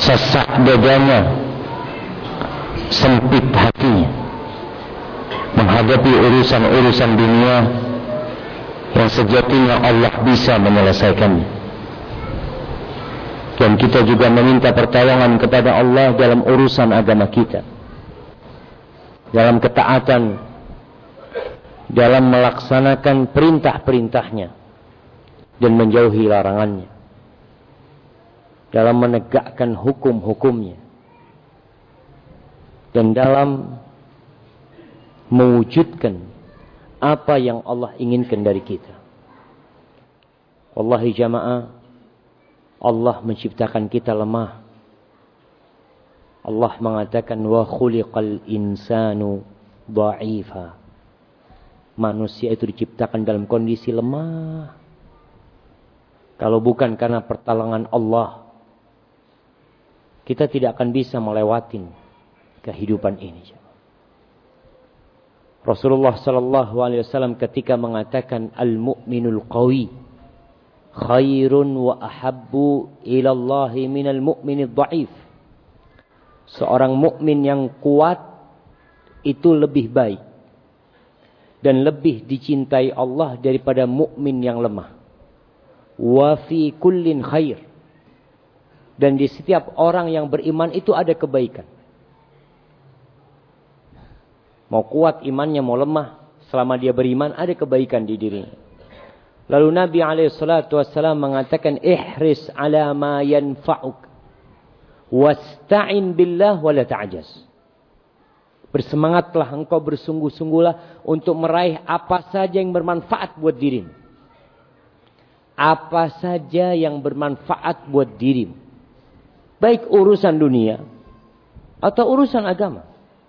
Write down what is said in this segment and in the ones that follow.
sesak dadanya, sempit hatinya menghadapi urusan-urusan dunia yang sejatinya Allah bisa menyelesaikannya. Dan kita juga meminta pertolongan kepada Allah dalam urusan agama kita, dalam ketaatan, dalam melaksanakan perintah-perintahnya dan menjauhi larangannya, dalam menegakkan hukum-hukumnya, dan dalam mewujudkan apa yang Allah inginkan dari kita. Wallahi jamaah, Allah menciptakan kita lemah. Allah mengatakan wa khuliqal insanu dha'ifa. Manusia itu diciptakan dalam kondisi lemah. Kalau bukan karena pertolongan Allah, kita tidak akan bisa melewati kehidupan ini. Rasulullah sallallahu alaihi wasallam ketika mengatakan al-mu'minul qawi khairun wa ahabbu ila Allah minal mu'minid dha'if. Seorang mukmin yang kuat itu lebih baik dan lebih dicintai Allah daripada mukmin yang lemah. Wa fi kullin khair. Dan di setiap orang yang beriman itu ada kebaikan. Mau kuat imannya, mau lemah, selama dia beriman ada kebaikan di dirinya. Lalu Nabi SAW mengatakan, ihris ala ma yanfa'uk, wasta'in billah wa la ta'jaz. Bersemangatlah engkau, bersungguh-sungguhlah untuk meraih apa saja yang bermanfaat buat dirimu. Apa saja yang bermanfaat buat dirimu. Baik urusan dunia atau urusan agama.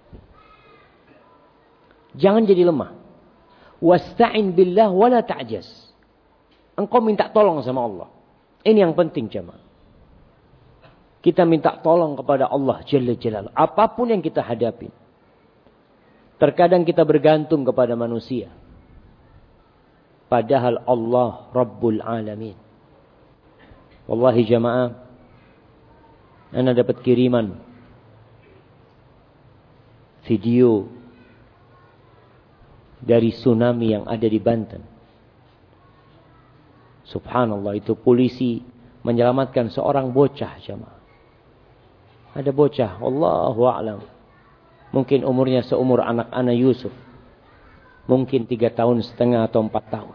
Jangan jadi lemah. Wasta'in billah wa la ta'jaz. Engkau minta tolong sama Allah. Ini yang penting jemaah. Kita minta tolong kepada Allah Jalla Jalaluhu. Apapun yang kita hadapi. Terkadang kita bergantung kepada manusia. Padahal Allah Rabbul Alamin. Wallahi jemaah, ana dapat kiriman video dari tsunami yang ada di Banten. Subhanallah, itu polisi menyelamatkan seorang bocah jemaah. Ada bocah, Allahu a'lam. Mungkin umurnya seumur anak-anak Yusuf. Mungkin 3 tahun setengah atau 4 tahun.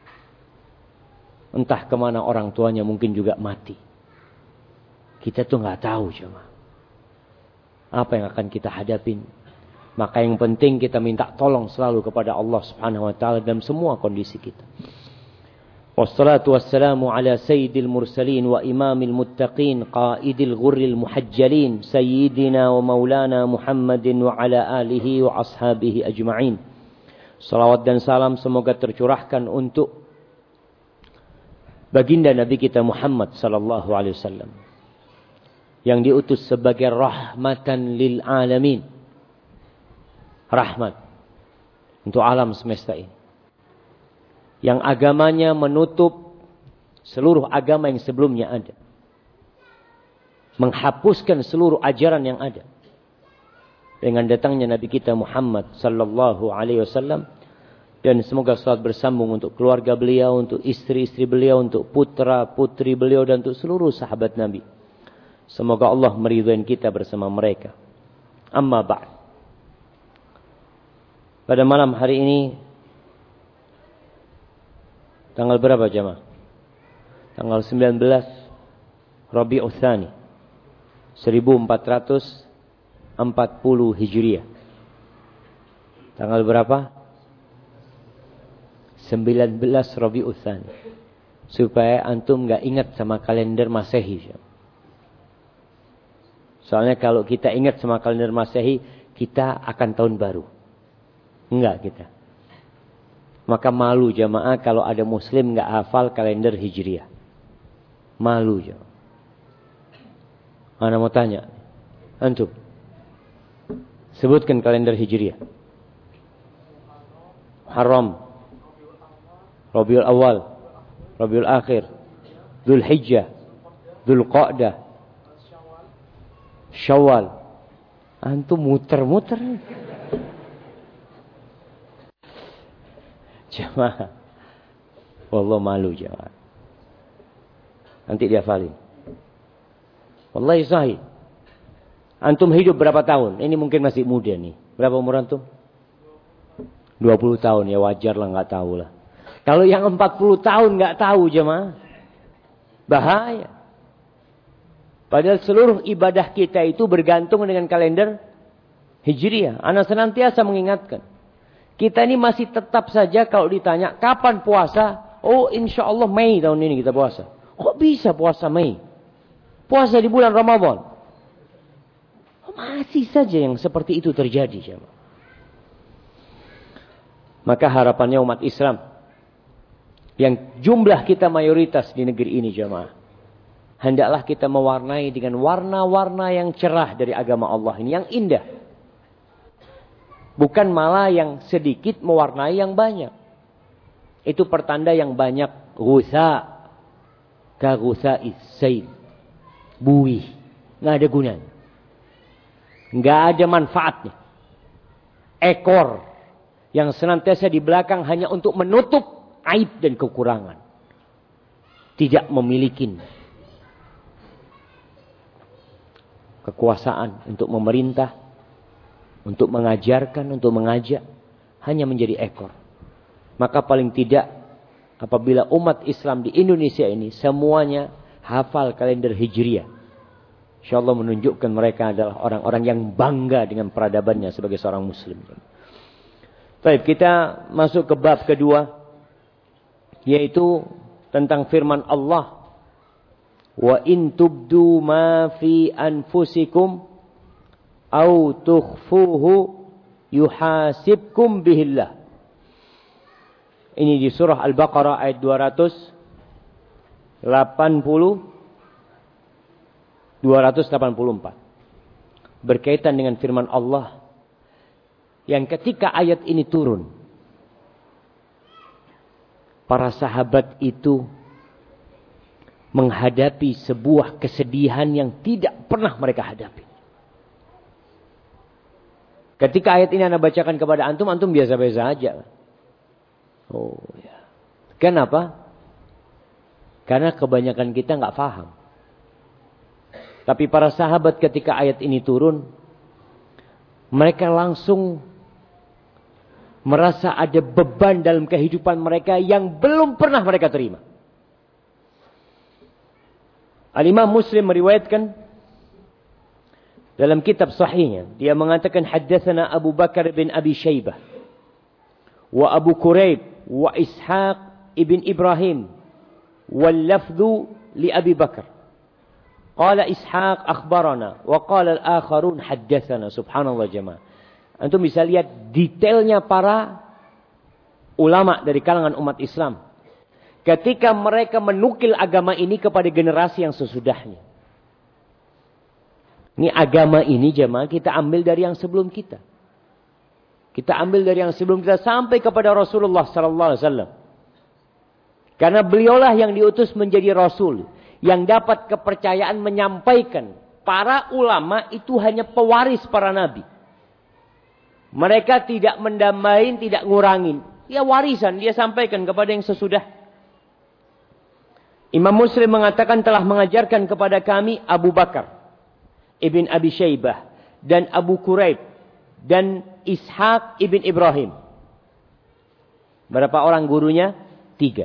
Entah kemana orang tuanya, mungkin juga mati. Kita tuh nggak tahu jemaah. Apa yang akan kita hadapin. Maka yang penting kita minta tolong selalu kepada Allah Subhanahu wa taala dalam semua kondisi kita. Wassalatu wassalamu ala sayyidil mursalin wa imamil muttaqin qaidil ghurril muhajjalin sayyidina wa maulana Muhammadin wa ala alihi wa ashabihi ajma'in. Salawat dan salam semoga tercurahkan untuk baginda Nabi kita Muhammad sallallahu alaihi wasallam yang diutus sebagai rahmatan lil alamin. Rahmat untuk alam semesta ini. Yang agamanya menutup seluruh agama yang sebelumnya ada. Menghapuskan seluruh ajaran yang ada. Dengan datangnya Nabi kita Muhammad sallallahu alaihi wasallam. Dan semoga salat bersambung untuk keluarga beliau, untuk istri-istri beliau, untuk putra-putri beliau, dan untuk seluruh sahabat Nabi. Semoga Allah meridhai kita bersama mereka. Amma ba'd. Pada malam hari ini, tanggal berapa jemaah? Tanggal 19 Rabiul Tsani 1440 Hijriah. Tanggal berapa? 19 Rabiul Tsani. Supaya antum enggak ingat sama kalender Masehi. Soalnya kalau kita ingat sama kalender Masehi, kita akan tahun baru. Enggak kita. Maka malu jamaah kalau ada muslim enggak hafal kalender Hijriah. Malu jamaah. Ana mau tanya. Antum. Sebutkan kalender Hijriah. Muharram, Rabiul Awal, Rabiul Akhir, Dzulhijjah, Dzulqa'dah, Syawal. Antum muter-muter. Jemaah. Wallah malu jemaah. Nanti dia valid. Wallahi sahih. Antum hidup berapa tahun? Ini mungkin masih muda nih. Berapa umur antum? 20 tahun. Ya wajar lah gak tahu lah. Kalau yang 40 tahun gak tahu jemaah. Bahaya. Padahal seluruh ibadah kita itu bergantung dengan kalender Hijriah. Ana senantiasa mengingatkan. Kita ini masih tetap saja kalau ditanya kapan puasa. Oh insya Allah Mei tahun ini kita puasa. Kok bisa puasa Mei? Puasa di bulan Ramadan. Masih saja yang seperti itu terjadi jemaah. Maka harapannya umat Islam yang jumlah kita mayoritas di negeri ini jemaah, hendaklah kita mewarnai dengan warna-warna yang cerah dari agama Allah ini, yang indah. Bukan malah yang sedikit mewarnai yang banyak. Itu pertanda yang banyak ghusa, ka ghusa'is sail, buih, nggak ada gunanya, nggak ada manfaatnya. Ekor yang senantiasa di belakang hanya untuk menutup aib dan kekurangan, tidak memiliki kekuasaan untuk memerintah, untuk mengajarkan, untuk mengajak, hanya menjadi ekor. Maka paling tidak apabila umat Islam di Indonesia ini semuanya hafal kalender Hijriah, insyaallah menunjukkan mereka adalah orang-orang yang bangga dengan peradabannya sebagai seorang muslim. Baik, kita masuk ke bab kedua, yaitu tentang firman Allah, wa in tubdu ma fi anfusikum au tukhfuhu yuhasibkum bihillah. Ini di surah Al-Baqarah ayat 284. Berkaitan dengan firman Allah yang ketika ayat ini turun, para sahabat itu menghadapi sebuah kesedihan yang tidak pernah mereka hadapi. Ketika ayat ini Anda bacakan kepada antum, antum biasa-biasa aja. Oh ya. Kenapa? Karena kebanyakan kita nggak paham. Tapi para sahabat ketika ayat ini turun, mereka langsung merasa ada beban dalam kehidupan mereka yang belum pernah mereka terima. Al-Imam Muslim meriwayatkan dalam kitab sahihnya, dia mengatakan haddatsana Abu Bakar bin Abi Syaibah wa Abu Quraib wa Ishaq ibn Ibrahim wal lafdhu li Abi Bakar. Qala Ishaq akhbarana wa qala al-akharun haddatsana. Subhanallah jemaah. Antum bisa lihat detailnya para ulama dari kalangan umat Islam ketika mereka menukil agama ini kepada generasi yang sesudahnya. Ini agama ini jemaah kita ambil dari yang sebelum kita. Kita ambil dari yang sebelum kita sampai kepada Rasulullah sallallahu alaihi wasallam. Karena beliaulah yang diutus menjadi rasul yang dapat kepercayaan menyampaikan. Para ulama itu hanya pewaris para nabi. Mereka tidak mendambain, tidak ngurangin. Ya warisan dia sampaikan kepada yang sesudah. Imam Muslim mengatakan telah mengajarkan kepada kami Abu Bakar ibn Abi Syaibah dan Abu Quraib dan Ishaq ibn Ibrahim. Berapa orang gurunya? 3.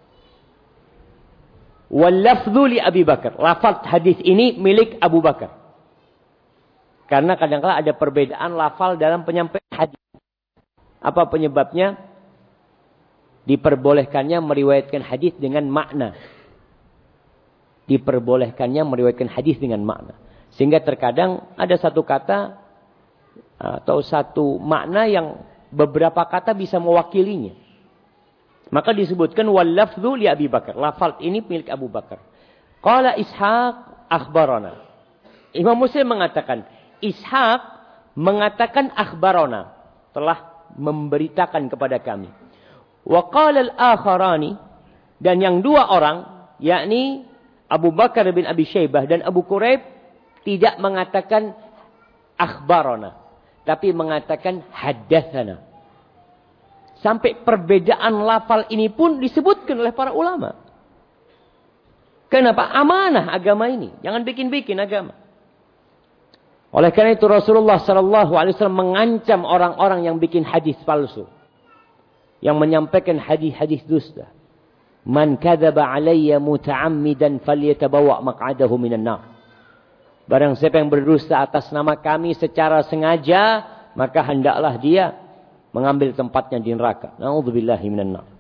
Wal lafdhu li Abi Bakar. Lafaz hadis ini milik Abu Bakar. Karena kadang-kadang ada perbedaan lafal dalam penyampaian hadis. Apa penyebabnya? Diperbolehkannya meriwayatkan hadis dengan makna. Diperbolehkannya meriwayatkan hadis dengan makna. Sehingga terkadang ada satu kata atau satu makna yang beberapa kata bisa mewakilinya. Maka disebutkan wal lafdhu li Abi Bakar. Lafal ini milik Abu Bakar. Qala Ishaq akhbarana. Imam Muslim mengatakan, Ishaq mengatakan akhbarana, telah memberitakan kepada kami. Wa qala al-akharani, dan yang 2 orang, yakni Abu Bakar bin Abi Syaibah dan Abu Quraib, tidak mengatakan akhbarana, tapi mengatakan haddatsana. Sampai perbedaan lafal ini pun disebutkan oleh para ulama. Kenapa? Amanah agama ini. Jangan bikin-bikin agama. Oleh karena itu Rasulullah SAW mengancam orang-orang yang bikin hadis palsu. Yang menyampaikan hadis-hadis dusta. Man kadzaba alayya muta'ammidan falyatabawa maq'adahu minan nar. Barang siapa yang berdusta atas nama kami secara sengaja, maka hendaklah dia mengambil tempatnya di neraka. Na'udzubillahi minan nar.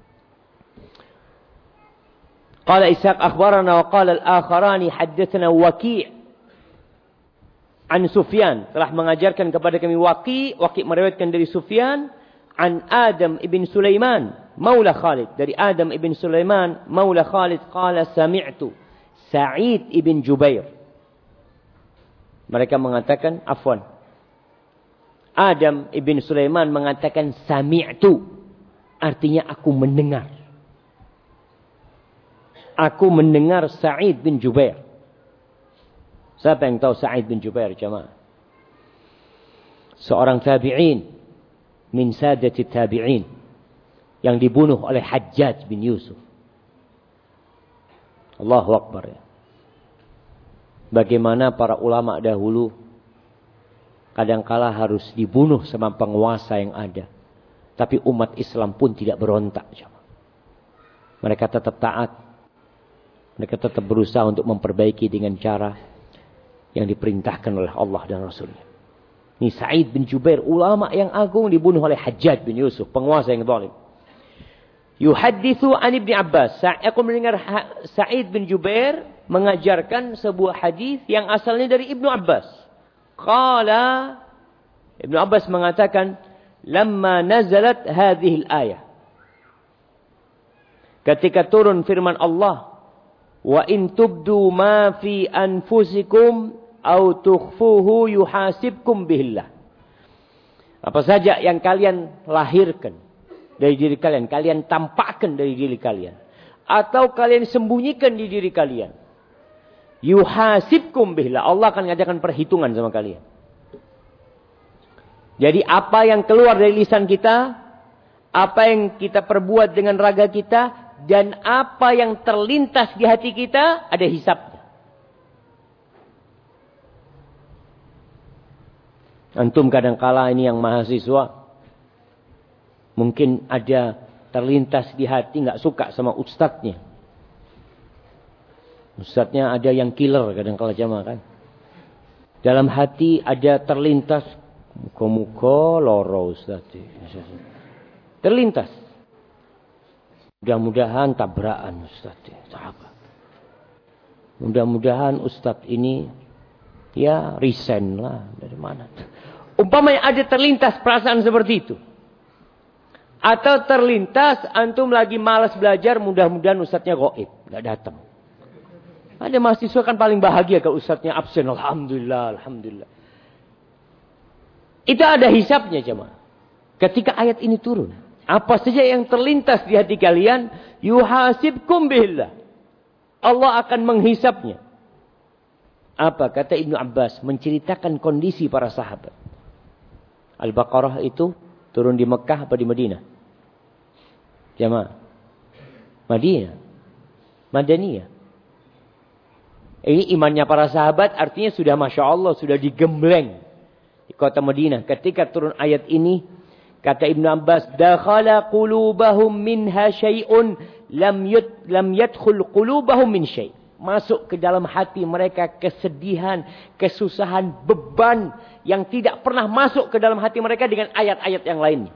Qala Ishaq akhbarana wa qala al-akharani haddatsana Waqi' an Sufyan. Telah mengajarkan kepada kami Waqi' meriwayatkan dari Sufyan an Adam ibn Sulaiman maula Khalid. Dari Adam ibn Sulaiman maula Khalid qala sami'tu Sa'id ibn Jubair. Mereka mengatakan Adam ibn Sulaiman mengatakan sami'tu, artinya aku mendengar. Aku mendengar Sa'id bin Jubair. Siapa yang tahu Sa'id bin Jubair, jemaah? Seorang tabi'in min sadati tabi'in yang dibunuh oleh Hajjaj bin Yusuf. Allahu Akbar ya. Bagaimana para ulama dahulu kadangkala harus dibunuh sama penguasa yang ada. Tapi umat Islam pun tidak berontak. Mereka tetap taat. Mereka tetap berusaha untuk memperbaiki dengan cara yang diperintahkan oleh Allah dan Rasulnya. Ini Sa'id bin Jubair, ulama yang agung, dibunuh oleh Hajjaj bin Yusuf, penguasa yang zalim. Yuhadithu an Ibn Abbas. Aku mendengar Sa'id bin Jubair mengajarkan sebuah hadis yang asalnya dari Ibnu Abbas. Qala, Ibnu Abbas mengatakan, lamma nazalat hadhihi al-ayah. Ketika turun firman Allah, wa in tubdu ma fi anfusikum au tukhfuhu yuhasibkum bihillah. Apa saja yang kalian lahirkan dari diri kalian, kalian tampakkan dari diri kalian, atau kalian sembunyikan di diri kalian, yuhasibkum bihillah. Allah akan mengadakan perhitungan sama kalian. Jadi apa yang keluar dari lisan kita, apa yang kita perbuat dengan raga kita, dan apa yang terlintas di hati kita, ada hisabnya. Antum kadangkala ini yang mahasiswa, mungkin ada terlintas di hati nggak suka sama ustadznya. Ustadznya ada yang killer kadangkala jamaah kan. Dalam hati ada terlintas, muka-muka loro ustadz. Terlintas. Mudah-mudahan tabrakan Ustaz. Sahabat. Mudah-mudahan Ustaz ini ya resign lah dari mana. Umpamanya ada terlintas perasaan seperti itu. Atau terlintas antum lagi malas belajar, mudah-mudahan Ustaznya gaib, enggak datang. Ada mahasiswa kan paling bahagia kalau Ustaznya absen. Alhamdulillah, alhamdulillah. Itu ada hisabnya jemaah. Ketika ayat ini turun. Apa saja yang terlintas di hati kalian, yuhasibkum bihillah. Allah akan menghisapnya. Apa kata Ibnu Abbas menceritakan kondisi para sahabat. Al-Baqarah itu turun di Mekah apa di Madinah? Jamaah. Madinah. Madaniyah. Ini imannya para sahabat artinya sudah Masya Allah, sudah digembleng di kota Madinah. Ketika turun ayat ini, kata Ibn Abbas, dakhala qulubahum minha syai'un lam yadkhul qulubahum min syai'. Masuk ke dalam hati mereka kesedihan, kesusahan, beban yang tidak pernah masuk ke dalam hati mereka dengan ayat-ayat yang lainnya.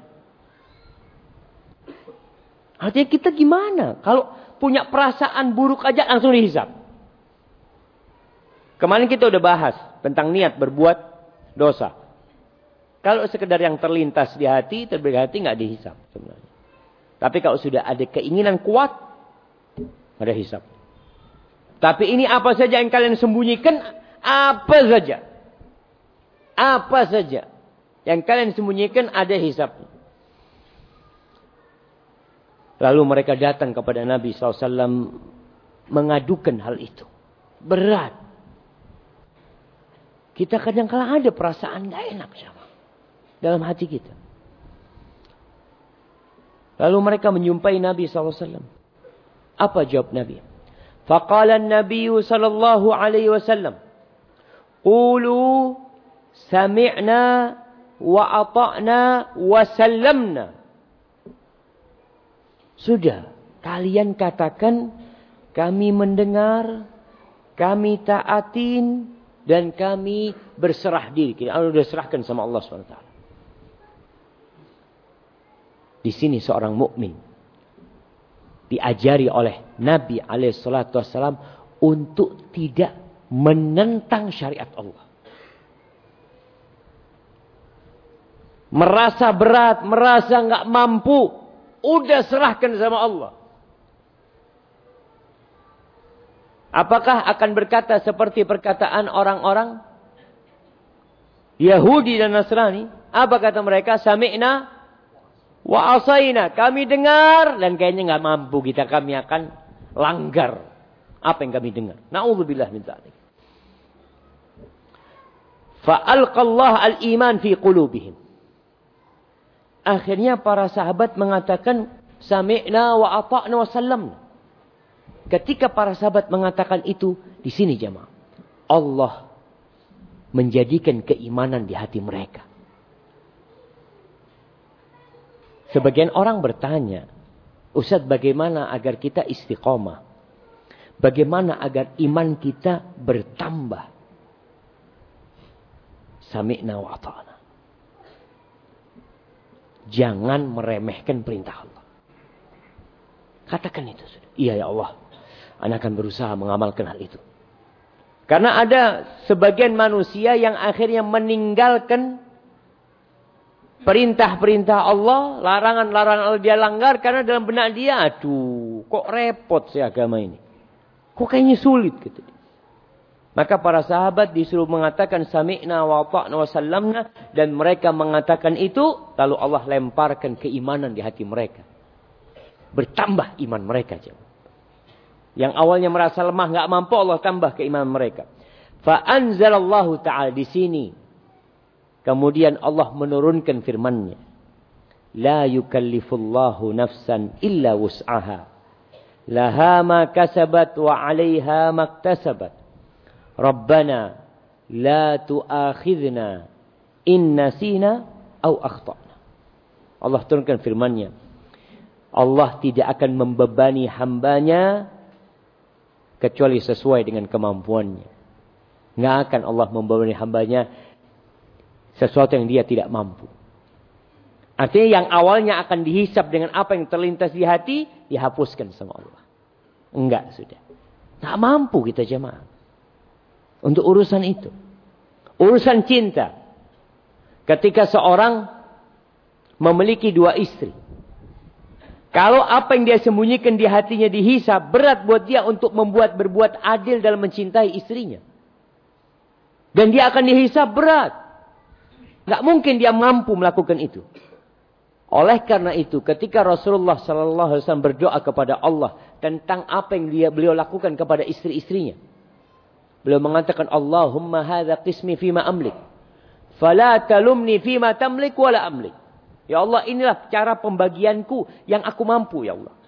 Artinya kita gimana? Kalau punya perasaan buruk aja langsung dihisab. Kemarin kita udah bahas tentang niat berbuat dosa. Kalau sekedar yang terlintas di hati, terbelik hati nggak dihisab sebenarnya. Tapi kalau sudah ada keinginan kuat, ada hisab. Tapi ini apa saja yang kalian sembunyikan, apa saja. Apa saja yang kalian sembunyikan ada hisabnya. Lalu mereka datang kepada Nabi SAW mengadukan hal itu. Berat. Kita kadang-kala ada perasaan gak enak sama dalam hati kita. Lalu mereka menjumpai Nabi SAW. Apa jawab Nabi? Faqala an-Nabi sallallahu alaihi wasallam, qulu sami'na wa ata'na wa sallamna. Sudah, kalian katakan kami mendengar, kami taatin, dan kami berserah diri. Kita sudah serahkan sama Allah SWT. Di sini seorang mukmin diajari oleh Nabi SAW untuk tidak menentang syariat Allah. Merasa berat, merasa nggak mampu, udah serahkan sama Allah. Apakah akan berkata seperti perkataan orang-orang Yahudi dan Nasrani? Apa kata mereka? Sami'na wa asaina. Kami dengar dan kayaknya nggak mampu kita. Kami akan langgar apa yang kami dengar. Na'udzubillah min dzalik. Fa'alqallah al-iman fi qulubihim. Akhirnya para sahabat mengatakan sami'na wa ata'na wa sallamna. Ketika para sahabat mengatakan itu, di sini jemaah, Allah menjadikan keimanan di hati mereka. Sebagian orang bertanya, Ustaz, bagaimana agar kita istiqomah? Bagaimana agar iman kita bertambah? Sami'na wa ata'na. Jangan meremehkan perintah Allah. Katakan itu sudah. Iya ya Allah, Anda akan berusaha mengamalkan hal itu. Karena ada sebagian manusia yang akhirnya meninggalkan perintah-perintah Allah, larangan-larangan Allah dia langgar karena dalam benak dia, aduh, kok repot sih agama ini. Kok kayaknya sulit gitu. Maka para sahabat disuruh mengatakan sami'na wa ata'na wa sallamna, dan mereka mengatakan itu, lalu Allah lemparkan keimanan di hati mereka. Bertambah iman mereka. Yang awalnya merasa lemah, enggak mampu, Allah tambah keimanan mereka. Fa anzalallahu ta'ala, di sini kemudian Allah menurunkan firman-Nya. La yukallifullahu nafsan illa wus'aha. Laha ma kasabat wa 'alaiha maktasabat. Rabbana la tu'akhidna in nasina au akhtana. Allah turunkan firman-Nya. Allah tidak akan membebani hambanya kecuali sesuai dengan kemampuannya. Nggak akan Allah membebani hambanya sesuatu yang dia tidak mampu. Artinya yang awalnya akan dihisap dengan apa yang terlintas di hati, dihapuskan sama Allah. Enggak, sudah. Nggak mampu kita jemaah untuk urusan itu. Urusan cinta. Ketika seorang memiliki dua istri, kalau apa yang dia sembunyikan di hatinya dihisap, berat buat dia untuk berbuat adil dalam mencintai istrinya. Dan dia akan dihisap berat. Nggak mungkin dia mampu melakukan itu. Oleh karena itu, ketika Rasulullah SAW berdoa kepada Allah tentang apa yang beliau lakukan kepada istri-istrinya, beliau mengatakan, Allahumma hadha qismi fima amlik, fala talumni fima tamlik wala amlik. Ya Allah, inilah cara pembagianku yang aku mampu, ya Allah.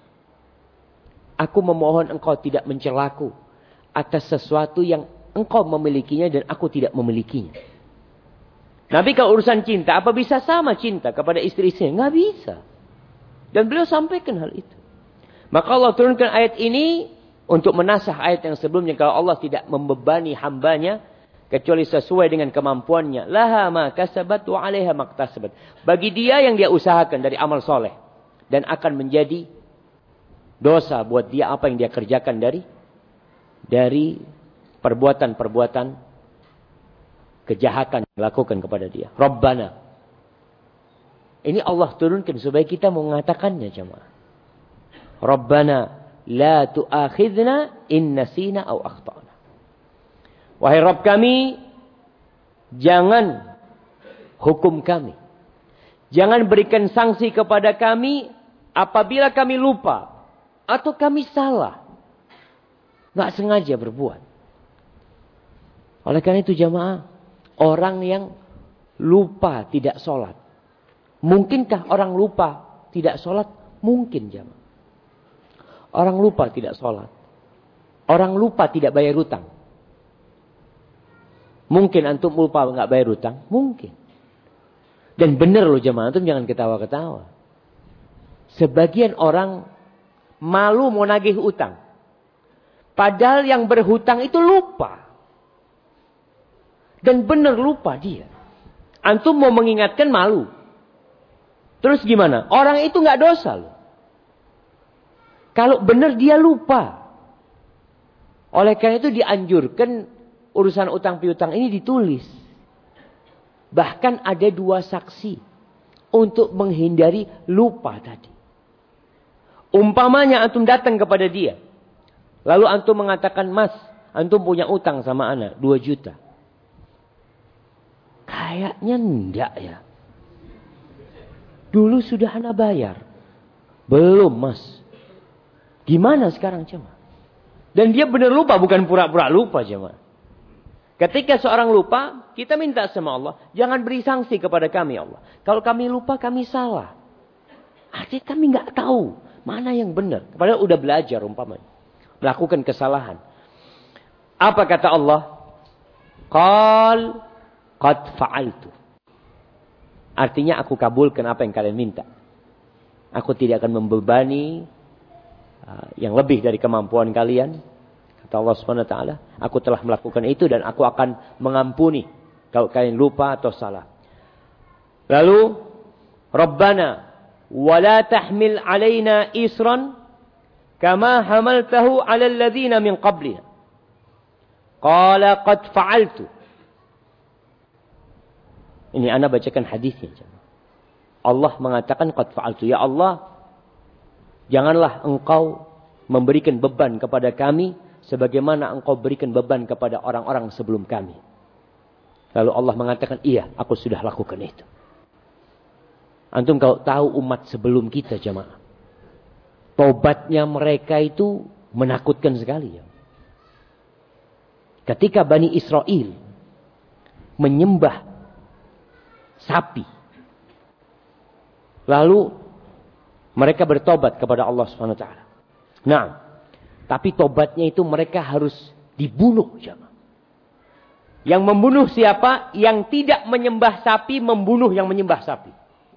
Aku memohon Engkau tidak mencelaku atas sesuatu yang Engkau memilikinya dan aku tidak memilikinya. Nabi kalau urusan cinta, apa bisa sama cinta kepada istri-istrinya? Nggak bisa. Dan beliau sampaikan hal itu. Maka Allah turunkan ayat ini untuk menasah ayat yang sebelumnya. Kalau Allah tidak membebani hambanya kecuali sesuai dengan kemampuannya. Laha ma kasabat wa 'alaiha maktasabat. Bagi dia yang dia usahakan dari amal soleh. Dan akan menjadi dosa buat dia apa yang dia kerjakan dari perbuatan-perbuatan kejahatan yang dilakukan kepada dia. Rabbana. Ini Allah turunkan supaya kita mengatakannya jemaah. Rabbana la tu'akhidna in nasina au akhtana. Wahai Rabb kami, jangan hukum kami. Jangan berikan sanksi kepada kami apabila kami lupa atau kami salah. Nggak sengaja berbuat. Oleh karena itu jemaah, orang yang lupa tidak sholat. Mungkinkah orang lupa tidak sholat? Mungkin jemaah. Orang lupa tidak sholat. Orang lupa tidak bayar hutang. Mungkin antum lupa nggak bayar hutang? Mungkin. Dan benar loh jemaah, antum jangan ketawa-ketawa. Sebagian orang malu mau nagih hutang. Padahal yang berhutang itu lupa. Dan benar lupa dia. Antum mau mengingatkan malu. Terus gimana? Orang itu nggak dosa loh. Kalau benar dia lupa. Oleh karena itu dianjurkan urusan utang piutang ini ditulis. Bahkan ada 2 saksi untuk menghindari lupa tadi. Umpamanya antum datang kepada dia. Lalu antum mengatakan, Mas, antum punya utang sama anak 2 juta. Kayaknya enggak ya. Dulu sudah anak bayar. Belum, Mas. Gimana sekarang jemaah? Dan dia benar lupa, bukan pura-pura lupa jemaah. Ketika seorang lupa, kita minta sama Allah, jangan beri sanksi kepada kami Allah. Kalau kami lupa, kami salah. Artinya kami nggak tahu mana yang benar. Padahal udah belajar umpamanya. Melakukan kesalahan. Apa kata Allah? Qal qad fa'altu. Artinya aku kabulkan apa yang kalian minta. Aku tidak akan membebani yang lebih dari kemampuan kalian. Kata Allah Subhanahu wa taala, aku telah melakukan itu dan aku akan mengampuni kalau kalian lupa atau salah. Lalu, Rabbana wala tahmil alaina isran kama hamaltahu 'alal ladzina min qablina. Qala qad fa'altu. Ini ana bacakan hadisnya. Allah mengatakan qad fa'altu. Ya Allah, janganlah engkau memberikan beban kepada kami sebagaimana engkau berikan beban kepada orang-orang sebelum kami. Lalu Allah mengatakan, iya, aku sudah lakukan itu. Antum kalau tahu umat sebelum kita jemaah, tobatnya mereka itu menakutkan sekali ya. Ketika Bani Israel menyembah sapi, lalu mereka bertobat kepada Allah Subhanahu wa taala. Nah, tapi tobatnya itu mereka harus dibunuh jemaah. Yang membunuh siapa? Yang tidak menyembah sapi membunuh yang menyembah sapi.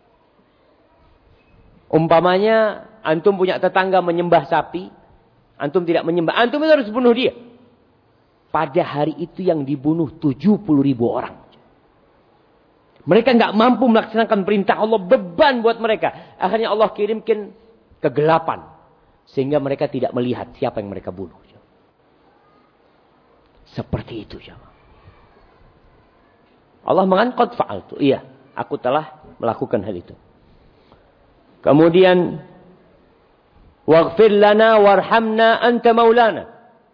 Umpamanya antum punya tetangga menyembah sapi, antum tidak menyembah, antum itu harus bunuh dia. Pada hari itu yang dibunuh 70.000 orang. Mereka nggak mampu melaksanakan perintah Allah, beban buat mereka. Akhirnya Allah kirimkan kegelapan sehingga mereka tidak melihat siapa yang mereka bunuh. Seperti itu jemaah. Allah mengatakan qad fa'altu. Iya, aku telah melakukan hal itu. Kemudian waghfir lana warhamna anta maulana.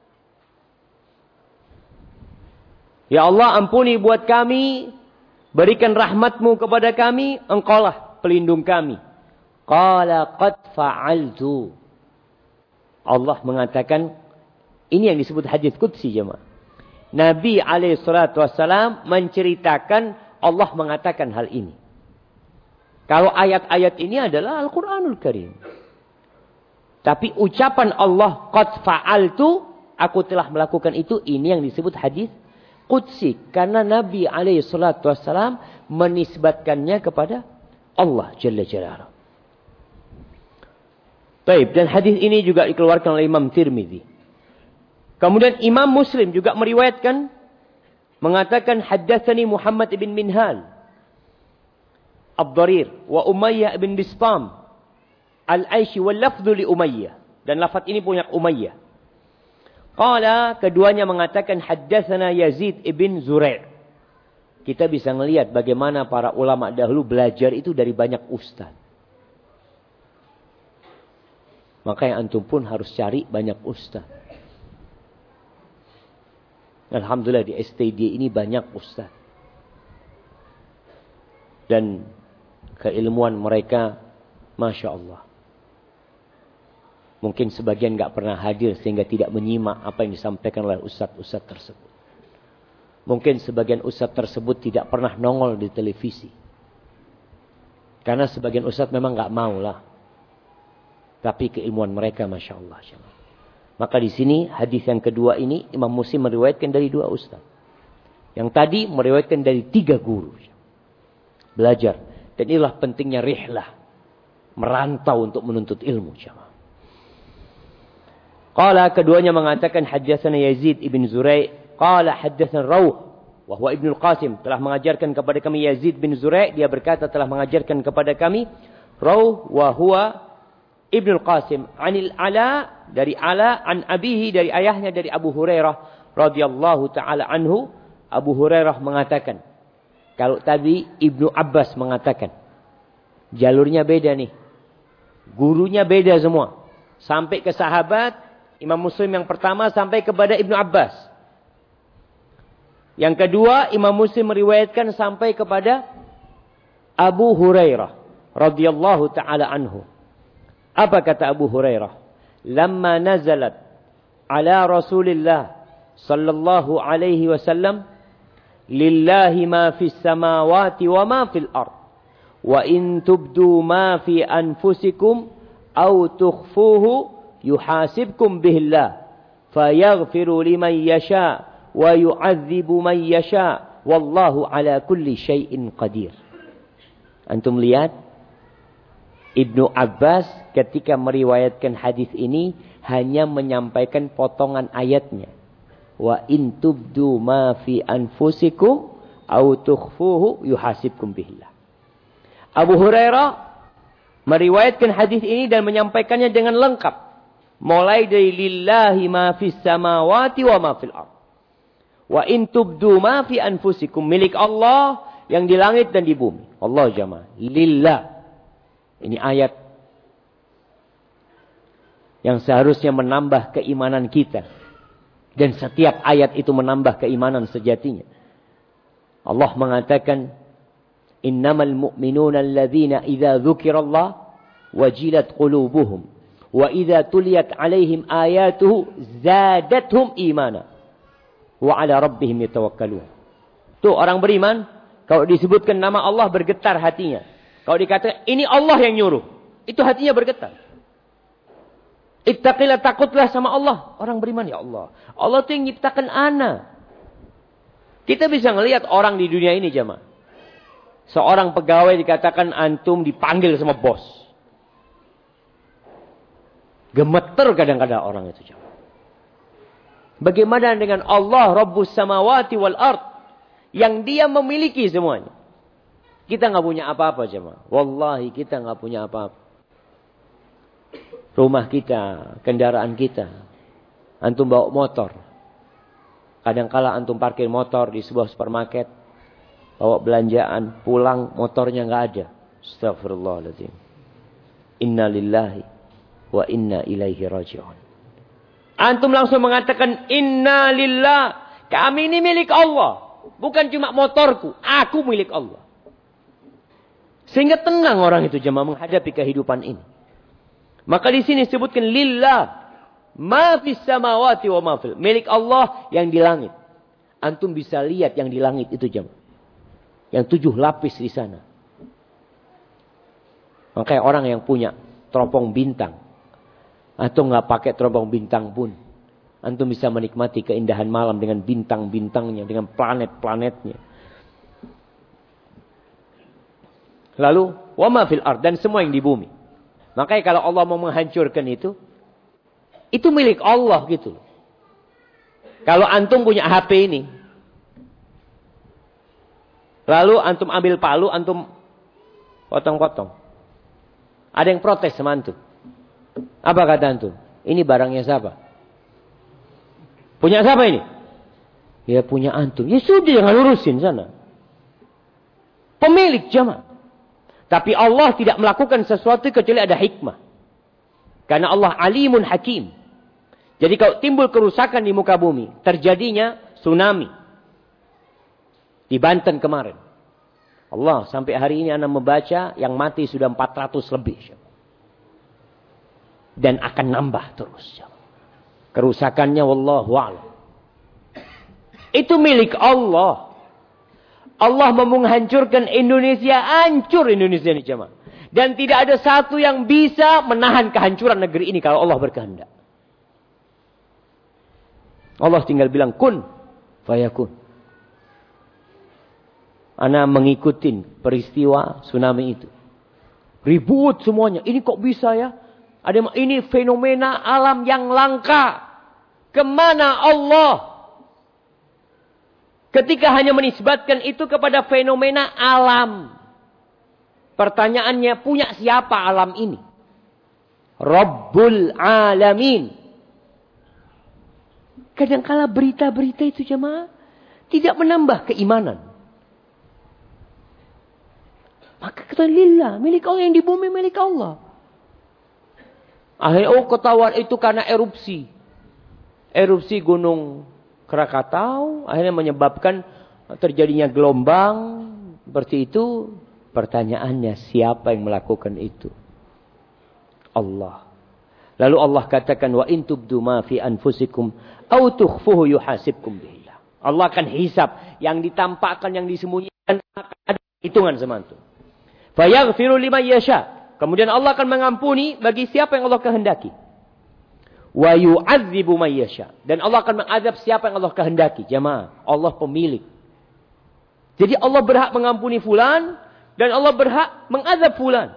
Ya Allah, ampuni buat kami, berikan rahmatmu kepada kami, engkaulah pelindung kami. Qala qad fa'altu. Allah mengatakan, ini yang disebut hadis qudsi jemaah. Nabi SAW menceritakan Allah mengatakan hal ini. Kalau ayat-ayat ini adalah Al-Quranul Karim. Tapi ucapan Allah qad fa'altu, aku telah melakukan itu, ini yang disebut hadis qudsi. Karena Nabi SAW menisbatkannya kepada Allah Jalla Jalaluhu. Baik, dan hadis ini juga dikeluarkan oleh Imam Tirmidzi. Kemudian Imam Muslim juga meriwayatkan, mengatakan haddatsani Muhammad ibn Minhal Ad-Darir wa Umayyah ibn Bistam Al-Aishi wal lafdhu li Umayyah, dan lafaz ini punya Umayyah. Qala, keduanya mengatakan haddatsana Yazid ibn Zurai'. Kita bisa melihat bagaimana para ulama dahulu belajar itu dari banyak ustaz. Makanya antum pun harus cari banyak ustaz. Alhamdulillah di STD ini banyak ustaz. Dan keilmuan mereka, Masya Allah. Mungkin sebagian gak pernah hadir sehingga tidak menyimak apa yang disampaikan oleh ustaz-ustaz tersebut. Mungkin sebagian ustadz tersebut tidak pernah nongol di televisi. Karena sebagian ustadz memang gak mau lah. Tapi keilmuan mereka Masya Allah. Maka di sini hadis yang kedua ini Imam Muslim meriwayatkan dari 2 ustadz. Yang tadi meriwayatkan dari 3 guru. Belajar. Dan inilah pentingnya rihlah. Merantau untuk menuntut ilmu. Qala keduanya mengatakan haddatsana Yazid ibn Zurai'. Qala haddatsana Rawh wa huwa Ibnu Qasim telah mengajarkan kepada kami Yazid bin Zurai', dia berkata telah mengajarkan kepada kami Rawh wa huwa Ibnu Qasim anil Ala dari Ala an abihi dari ayahnya dari Abu Hurairah radhiyallahu taala anhu. Abu Hurairah mengatakan, kalau tadi Ibnu Abbas mengatakan jalurnya beda nih. Gurunya beda semua. Sampai ke sahabat Imam Muslim yang pertama sampai kepada Ibnu Abbas. Yang kedua Imam Muslim meriwayatkan sampai kepada Abu Hurairah radhiyallahu taala anhu. Apa kata Abu Hurairah? Lamma nazalat ala Rasulillah sallallahu alaihi wasallam lillahi ma fis samawati wa ma fil ard wa in tubdu ma fi anfusikum aw tukhfuhu yuhasibkum bihillah fayaghfiru liman yasha wa yu'adzibu man yasha wallahu ala kulli syai'in qadir. Antum lihat Ibnu Abbas ketika meriwayatkan hadis ini hanya menyampaikan potongan ayatnya. Wa in tubdu ma fi anfusikum aw tukhfuhu yuhasibkum bihillah. Abu Hurairah meriwayatkan hadis ini dan menyampaikannya dengan lengkap. Mulai dari lillahi ma fis samawati wa ma fil ard. Wa in tubdu ma fi anfusikum, milik Allah yang di langit dan di bumi. Allah jamaah. Lillah. Ini ayat yang seharusnya menambah keimanan kita. Dan setiap ayat itu menambah keimanan sejatinya. Allah mengatakan, innamal mu'minuna alladhina idza dzukirallah wajilat qulubuhum wa idza tuliyat alaihim ayatuhu zadatuhum imana wa ala rabbihim yatawakkalun. Tuh orang beriman, kalau disebutkan nama Allah bergetar hatinya. Kalau dikatakan ini Allah yang nyuruh, itu hatinya bergetar. Ittaqillah, takutlah sama Allah. Orang beriman, ya Allah, Allah itu yang nyiptakan ana. Kita bisa ngelihat orang di dunia ini jamaah. Seorang pegawai dikatakan antum dipanggil sama bos. Gemeter kadang-kadang orang itu jamaah. Bagaimana dengan Allah Rabbus samawati wal ard yang dia memiliki semuanya? Kita nggak punya apa-apa jemaah. Wallahi kita nggak punya apa-apa. Rumah kita, kendaraan kita. Antum bawa motor. Kadang-kala antum parkir motor di sebuah supermarket. Bawa belanjaan, pulang motornya nggak ada. Astagfirullahaladzim. Inna lillahi wa inna ilaihi raji'un. Antum langsung mengatakan inna lillah. Kami ini milik Allah. Bukan cuma motorku. Aku milik Allah. Sehingga tenang orang itu jemaah menghadapi kehidupan ini. Maka di sini disebutkan lillah ma fis samawati wa ma fil, milik Allah yang di langit. Antum bisa lihat yang di langit itu jemaah. Yang 7 lapis di sana. Makanya orang yang punya teropong bintang atau enggak pakai teropong bintang pun, antum bisa menikmati keindahan malam dengan bintang-bintangnya, dengan planet-planetnya. Lalu, wa ma fil ard, dan semua yang di bumi. Makanya kalau Allah mau menghancurkan itu milik Allah gitu. Kalau antum punya HP ini, lalu antum ambil palu, antum potong-potong. Ada yang protes sama antum. Apa kata antum? Ini barangnya siapa? Punya siapa ini? Ya punya antum. Ya sudah, jangan urusin sana. Pemilik jamaah. Tapi Allah tidak melakukan sesuatu kecuali ada hikmah. Karena Allah alimun hakim. Jadi kalau timbul kerusakan di muka bumi, terjadinya tsunami. Di Banten kemarin. Allah, sampai hari ini Anda membaca yang mati sudah 400 lebih. Dan akan nambah terus. Kerusakannya wallahu a'lam. Itu milik Allah. Allah mau menghancurkan Indonesia, hancur Indonesia ini jemaah. Dan tidak ada satu yang bisa menahan kehancuran negeri ini kalau Allah berkehendak. Allah tinggal bilang kun fayakun. Ana mengikuti peristiwa tsunami itu. Ribut semuanya. Ini kok bisa ya? Ini fenomena alam yang langka. Kemana Allah? Ketika hanya menisbatkan itu kepada fenomena alam. Pertanyaannya, punya siapa alam ini? Rabbul Alamin. Kadangkala berita-berita itu jemaah tidak menambah keimanan. Maka kata lillah, milik Allah, yang di bumi milik Allah. Akhirnya ketahuan itu karena erupsi. Erupsi gunung Krakatau akhirnya menyebabkan terjadinya gelombang seperti itu. Pertanyaannya, siapa yang melakukan itu? Allah. Lalu Allah katakan, wa in tubdu ma fi anfusikum aw tukhfuhu yuhasibkum billah. Allah akan hisab yang ditampakkan, yang disembunyikan, akan ada hitungan sama itu. Fayaghfiru liman yasha. Kemudian Allah akan mengampuni bagi siapa yang Allah kehendaki. Wa yu'adzibu man yasha. Dan Allah akan mengazab siapa yang Allah kehendaki. Jemaah, Allah pemilik. Jadi Allah berhak mengampuni fulan dan Allah berhak mengazab fulan.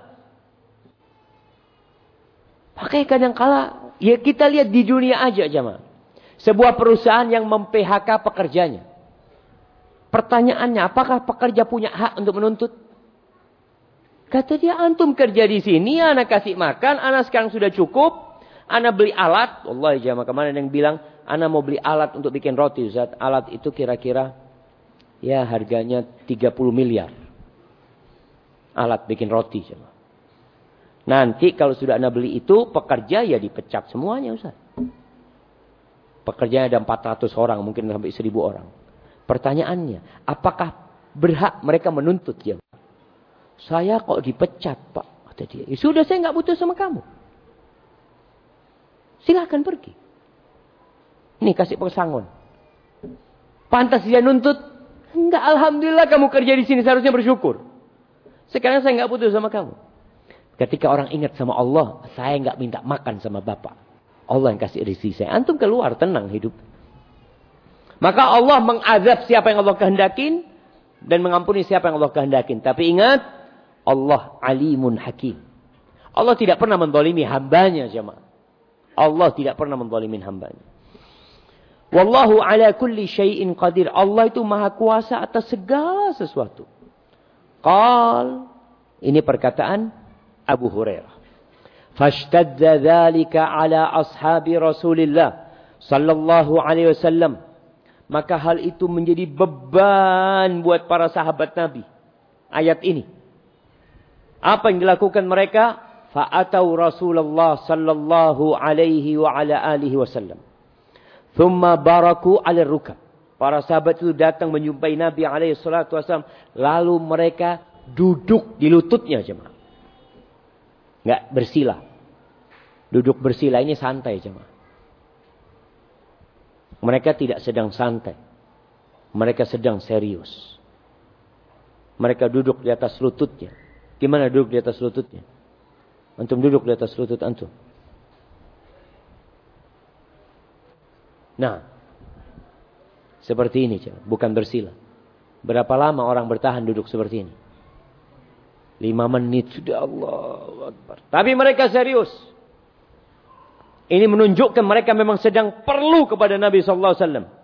Makanya kadang-kala ya kita lihat di dunia aja jemaah. Sebuah perusahaan yang mem-PHK pekerjanya. Pertanyaannya, apakah pekerja punya hak untuk menuntut? Kata dia, antum kerja di sini, anak kasih makan, anak sekarang sudah cukup. Anak beli alat. Wallahi jamaah, kemarin yang bilang, anak mau beli alat untuk bikin roti. Ustaz. Alat itu kira-kira, ya harganya 30 miliar. Alat bikin roti. Jamaah. Nanti kalau sudah anak beli itu, pekerja ya dipecat semuanya Ustaz. Pekerjanya ada 400 orang, mungkin sampai 1000 orang. Pertanyaannya, apakah berhak mereka menuntut ya? Saya kok dipecat Pak, kata dia. Ya sudah, saya nggak butuh sama kamu. Silahkan pergi. Ini kasih pesangon. Pantas dia nuntut? Enggak, alhamdulillah kamu kerja di sini, seharusnya bersyukur. Sekarang saya nggak butuh sama kamu. Ketika orang ingat sama Allah, saya nggak minta makan sama Bapak. Allah yang kasih rezeki saya. Antum keluar, tenang hidup. Maka Allah mengazab siapa yang Allah kehendakin dan mengampuni siapa yang Allah kehendakin. Tapi ingat, Allah alimun hakim. Allah tidak pernah menzalimi hambanya, jemaah. Allah tidak pernah menzalimi hambanya. Wallahu ala kulli syai'in qadir. Allah itu maha kuasa atas segala sesuatu. Qal, ini perkataan Abu Hurairah. Fashtadza dzalika ala ashabi Rasulillah sallallahu alaihi wasallam. Maka hal itu menjadi beban buat para sahabat Nabi. Ayat ini. Apa yang dilakukan mereka? Fa'atau Rasulullah sallallahu alaihi wa ala alihi wasallam. Thumma baraku ala rukab. Para sahabat itu datang menjumpai Nabi alaihi salatu wasallam. Lalu mereka duduk di lututnya jemaah. Enggak bersila. Duduk bersila ini santai jemaah. Mereka tidak sedang santai. Mereka sedang serius. Mereka duduk di atas lututnya. Gimana duduk di atas lututnya? Antum duduk di atas lutut antum. Nah. Seperti ini. Bukan bersila. Berapa lama orang bertahan duduk seperti ini? 5 menit sudah, Allahu Akbar. Tapi mereka serius. Ini menunjukkan mereka memang sedang perlu kepada Nabi sallallahu alaihi wasallam.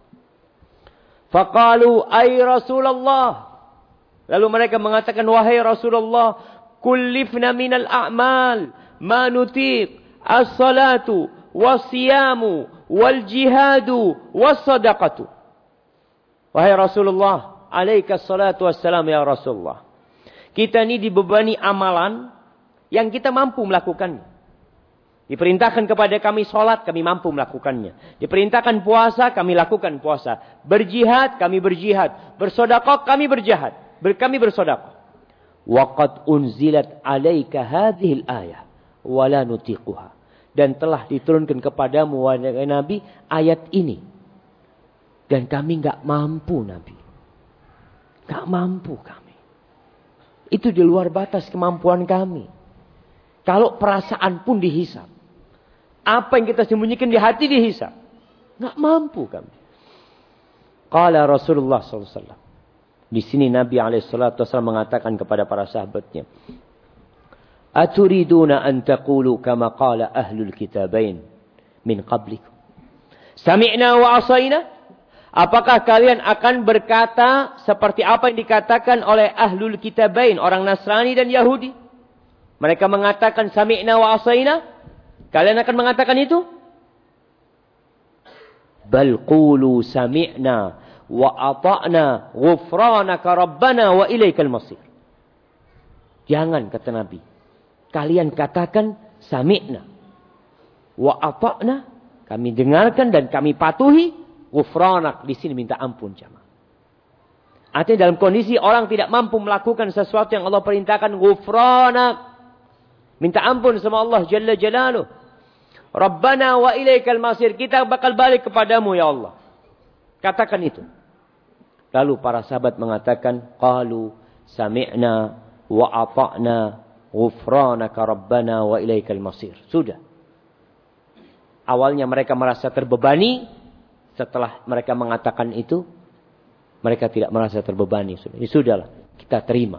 Faqalu ay Rasulullah. Lalu mereka mengatakan, wahai Rasulullah, kullifna minal a'mal ma nutiq as-salatu was-siyamu wal-jihadu was-sadaqatu. Wahai Rasulullah, alaika salatu wassalam ya Rasulullah. Kita ini dibebani amalan yang kita mampu melakukannya. Diperintahkan kepada kami sholat, kami mampu melakukannya. Diperintahkan puasa, kami lakukan puasa. Berjihad, kami berjihad. Bersedekah, kami berjihad. Kami bersedekah. Waqad unzilat alaika hadhil ayah wa la nutiquha. Dan telah diturunkan kepadamu wahai Nabi ayat ini. Dan kami nggak mampu, Nabi. Nggak mampu kami. Itu di luar batas kemampuan kami. Kalau perasaan pun dihisap. Apa yang kita sembunyikan di hati dihisap. Nggak mampu kami. Qala Rasulullah SAW. Di sini Nabi SAW mengatakan kepada para sahabatnya. Aturiduna an taqulu kama qala ahlul kitabain min qablikum. Sami'na wa asayna. Apakah kalian akan berkata seperti apa yang dikatakan oleh ahlul kitabain, orang Nasrani dan Yahudi? Mereka mengatakan sami'na wa asayna. Kalian akan mengatakan itu? Bal qulu sami'na wa ata'na ghufranaka rabbana wa ilaikal masir. Jangan, kata Nabi. Kalian katakan sami'na wa ata'na. Kami dengarkan dan kami patuhi. Ghufranak, di sini minta ampun, jamaah. Artinya dalam kondisi orang tidak mampu melakukan sesuatu yang Allah perintahkan, ghufranak. Minta ampun sama Allah Jalla Jalaluh. Rabbana wa ilaikal masir. Kita bakal balik kepadamu ya Allah. Katakan itu. Lalu para sahabat mengatakan, qalu sami'na wa ata'na ghufranaka rabbana wa ilaikal masir. Sudah. Awalnya mereka merasa terbebani. Setelah mereka mengatakan itu, mereka tidak merasa terbebani. Sudahlah, kita terima.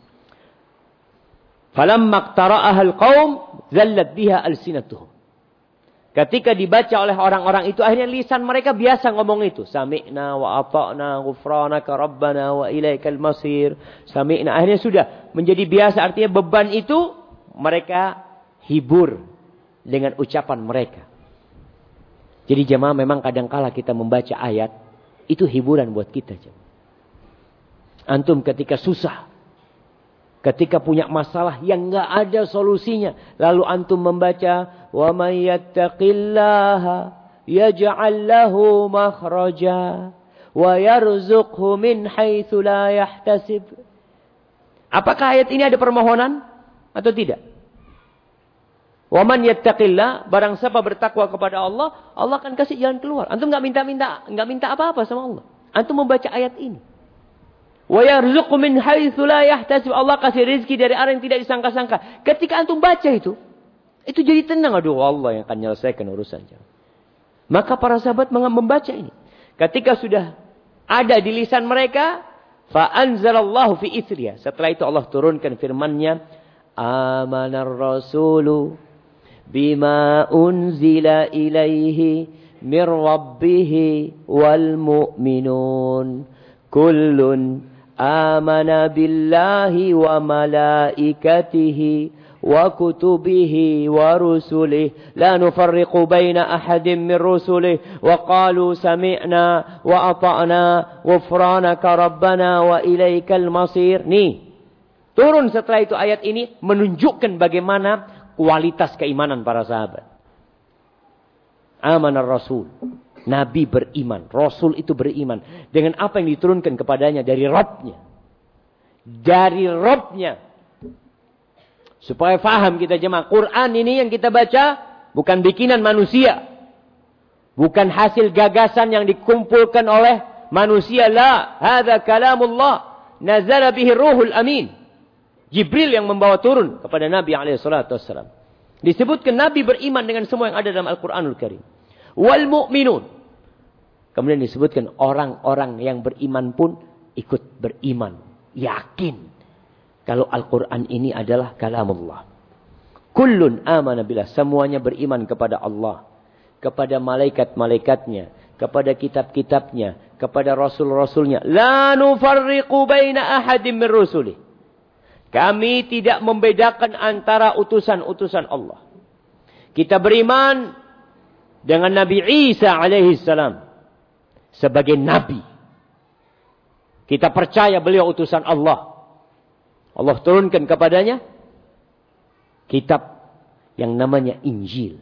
Falamma qtara'aha al-qaum zallat biha alsinatuhum. Ketika dibaca oleh orang-orang itu, akhirnya lisan mereka biasa ngomong itu. Sami'na wa ata'na ghufranaka rabbana wa ilaikal masir. Sami'na. Akhirnya sudah menjadi biasa. Artinya beban itu mereka hibur dengan ucapan mereka. Jadi jemaah, memang kadangkala kita membaca ayat, itu hiburan buat kita. Antum ketika susah, ketika punya masalah yang enggak ada solusinya, lalu antum membaca, wa may yattaqillaha yaj'al lahu makhraja wa yarzuqhu min haitsu la yahtasib. Apakah ayat ini ada permohonan atau tidak? Wa man yattaqillah, barang siapa bertakwa kepada Allah, Allah akan kasih jalan keluar. Antum enggak minta apa-apa sama Allah. Antum membaca ayat ini. Wa yarzuqhu min haitsu la yahtasib. Allah kasih rezeki dari arah yang tidak disangka-sangka. Ketika antum baca itu jadi tenang. Aduh, Allah yang akan menyelesaikan urusan. Maka para sahabat membaca ini. Ketika sudah ada di lisan mereka, fa anzalallahu fi ithriha. Setelah itu Allah turunkan firman-Nya, amanar rasulu bima unzila ilaihi min rabbihi wal mu'minun kullun amana billahi wa malaikatihi wa kutubihi wa rusulihi la nufarriqu baina ahadin min rusulihi wa qalu sami'na wa ata'na ghufranaka rabbana wa ilaikal masir. Nih, turun setelah itu ayat ini menunjukkan bagaimana kualitas keimanan para sahabat. Amanar Rasul. Nabi beriman. Rasul itu beriman. Dengan apa yang diturunkan kepadanya dari Rabb-Nya. Dari Rabb-Nya. Supaya faham kita jemaah. Quran ini yang kita baca bukan bikinan manusia. Bukan hasil gagasan yang dikumpulkan oleh manusia. La. Hadza kalamullah. Nazala bihi ruhul amin. Jibril yang membawa turun kepada Nabi SAW. Disebutkan Nabi beriman dengan semua yang ada dalam Al-Quranul Karim. Wal mu'minun. Kemudian disebutkan orang-orang yang beriman pun ikut beriman. Yakin. Kalau Al-Quran ini adalah kalamullah. Kullun amana billah. Semuanya beriman kepada Allah. Kepada malaikat-malaikatnya. Kepada kitab-kitabnya. Kepada rasul-rasulnya. La nufarriqu baina ahadim min rusulih. Kami tidak membedakan antara utusan-utusan Allah. Kita beriman dengan Nabi Isa alaihissalam sebagai Nabi. Kita percaya beliau utusan Allah. Allah turunkan kepadanya kitab yang namanya Injil.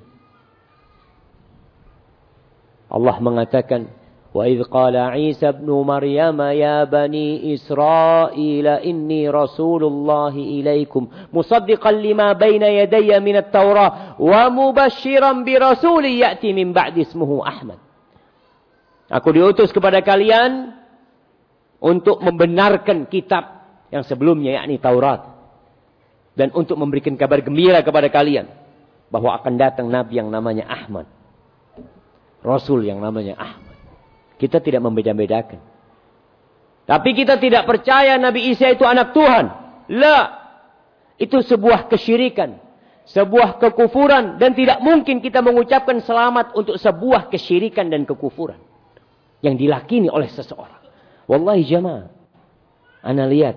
Allah mengatakan, وَإِذْ قَالَ عِيسَى ابْنُ مَرْيَمَ يَا بَنِي إِسْرَائِيلَ إِنِّي رَسُولُ اللَّهِ إِلَيْكُمْ مُصَدِّقًا لِمَا بَيْنَ يَدَيَّ مِنَ التَّوْرَاةِ وَمُبَشِّرًا بِرَسُولٍ يَأْتِي مِنْ بَعْدِ اسْمُهُ أَحْمَدُ. Aku diutus kepada kalian untuk membenarkan kitab yang sebelumnya, yakni Taurat. Dan untuk memberikan kabar gembira kepada kalian bahwa akan datang Nabi yang namanya Ahmad. Rasul yang namanya Ahmad. Kita tidak membeda-bedakan. Tapi kita tidak percaya Nabi Isa itu anak Tuhan. La. Itu sebuah kesyirikan. Sebuah kekufuran. Dan tidak mungkin kita mengucapkan selamat untuk sebuah kesyirikan dan kekufuran. Yang dilakini oleh seseorang. Wallahi jamaah. Ana lihat.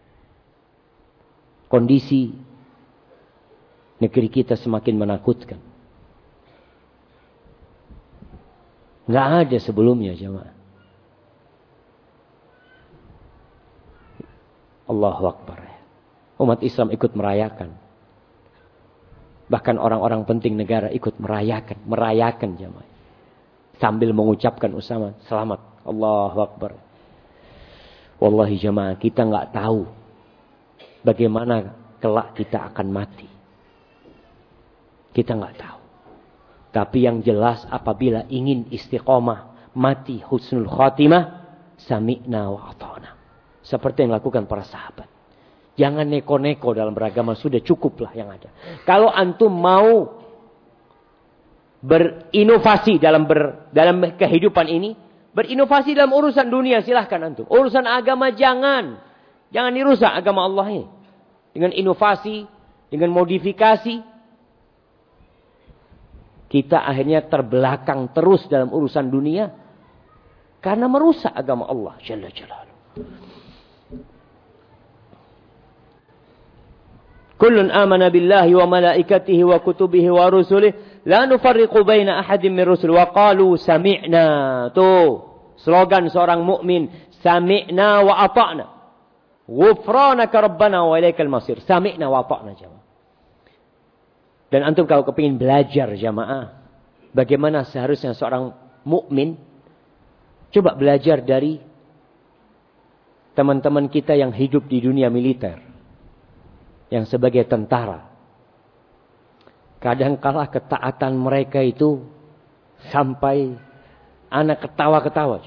Kondisi negeri kita semakin menakutkan. Nggak ada sebelumnya jemaah. Allahu Akbar. Umat Islam ikut merayakan. Bahkan orang-orang penting negara ikut merayakan. Merayakan jemaah. Sambil mengucapkan Usama selamat. Allahu Akbar. Wallahi jemaah, kita nggak tahu bagaimana kelak kita akan mati. Kita nggak tahu. Tapi yang jelas apabila ingin istiqomah, mati husnul khatimah, sami'na wa ata'na. Seperti yang dilakukan para sahabat. Jangan neko-neko dalam beragama, sudah cukuplah yang ada. Kalau antum mau berinovasi dalam kehidupan ini, berinovasi dalam urusan dunia silahkan antum. Urusan agama jangan dirusak agama Allah ini. Dengan inovasi, dengan modifikasi. Kita akhirnya terbelakang terus dalam urusan dunia. Karena merusak agama Allah. Jalla jalaluhu. Kullun amana billahi wa malaikatihi wa kutubihi wa rusulihi. La nufarriqu baina ahadin min rusul. Wa qalu sami'na. Tuh. Slogan seorang mukmin. Sami'na wa ata'na. Ghufranaka rabbana wa ilaikal masir. Sami'na wa ata'na jamaah. Dan antum kalau kepingin belajar jamaah, bagaimana seharusnya seorang mukmin, coba belajar dari teman-teman kita yang hidup di dunia militer, yang sebagai tentara. Kadangkala ketaatan mereka itu sampai anak ketawa-ketawa.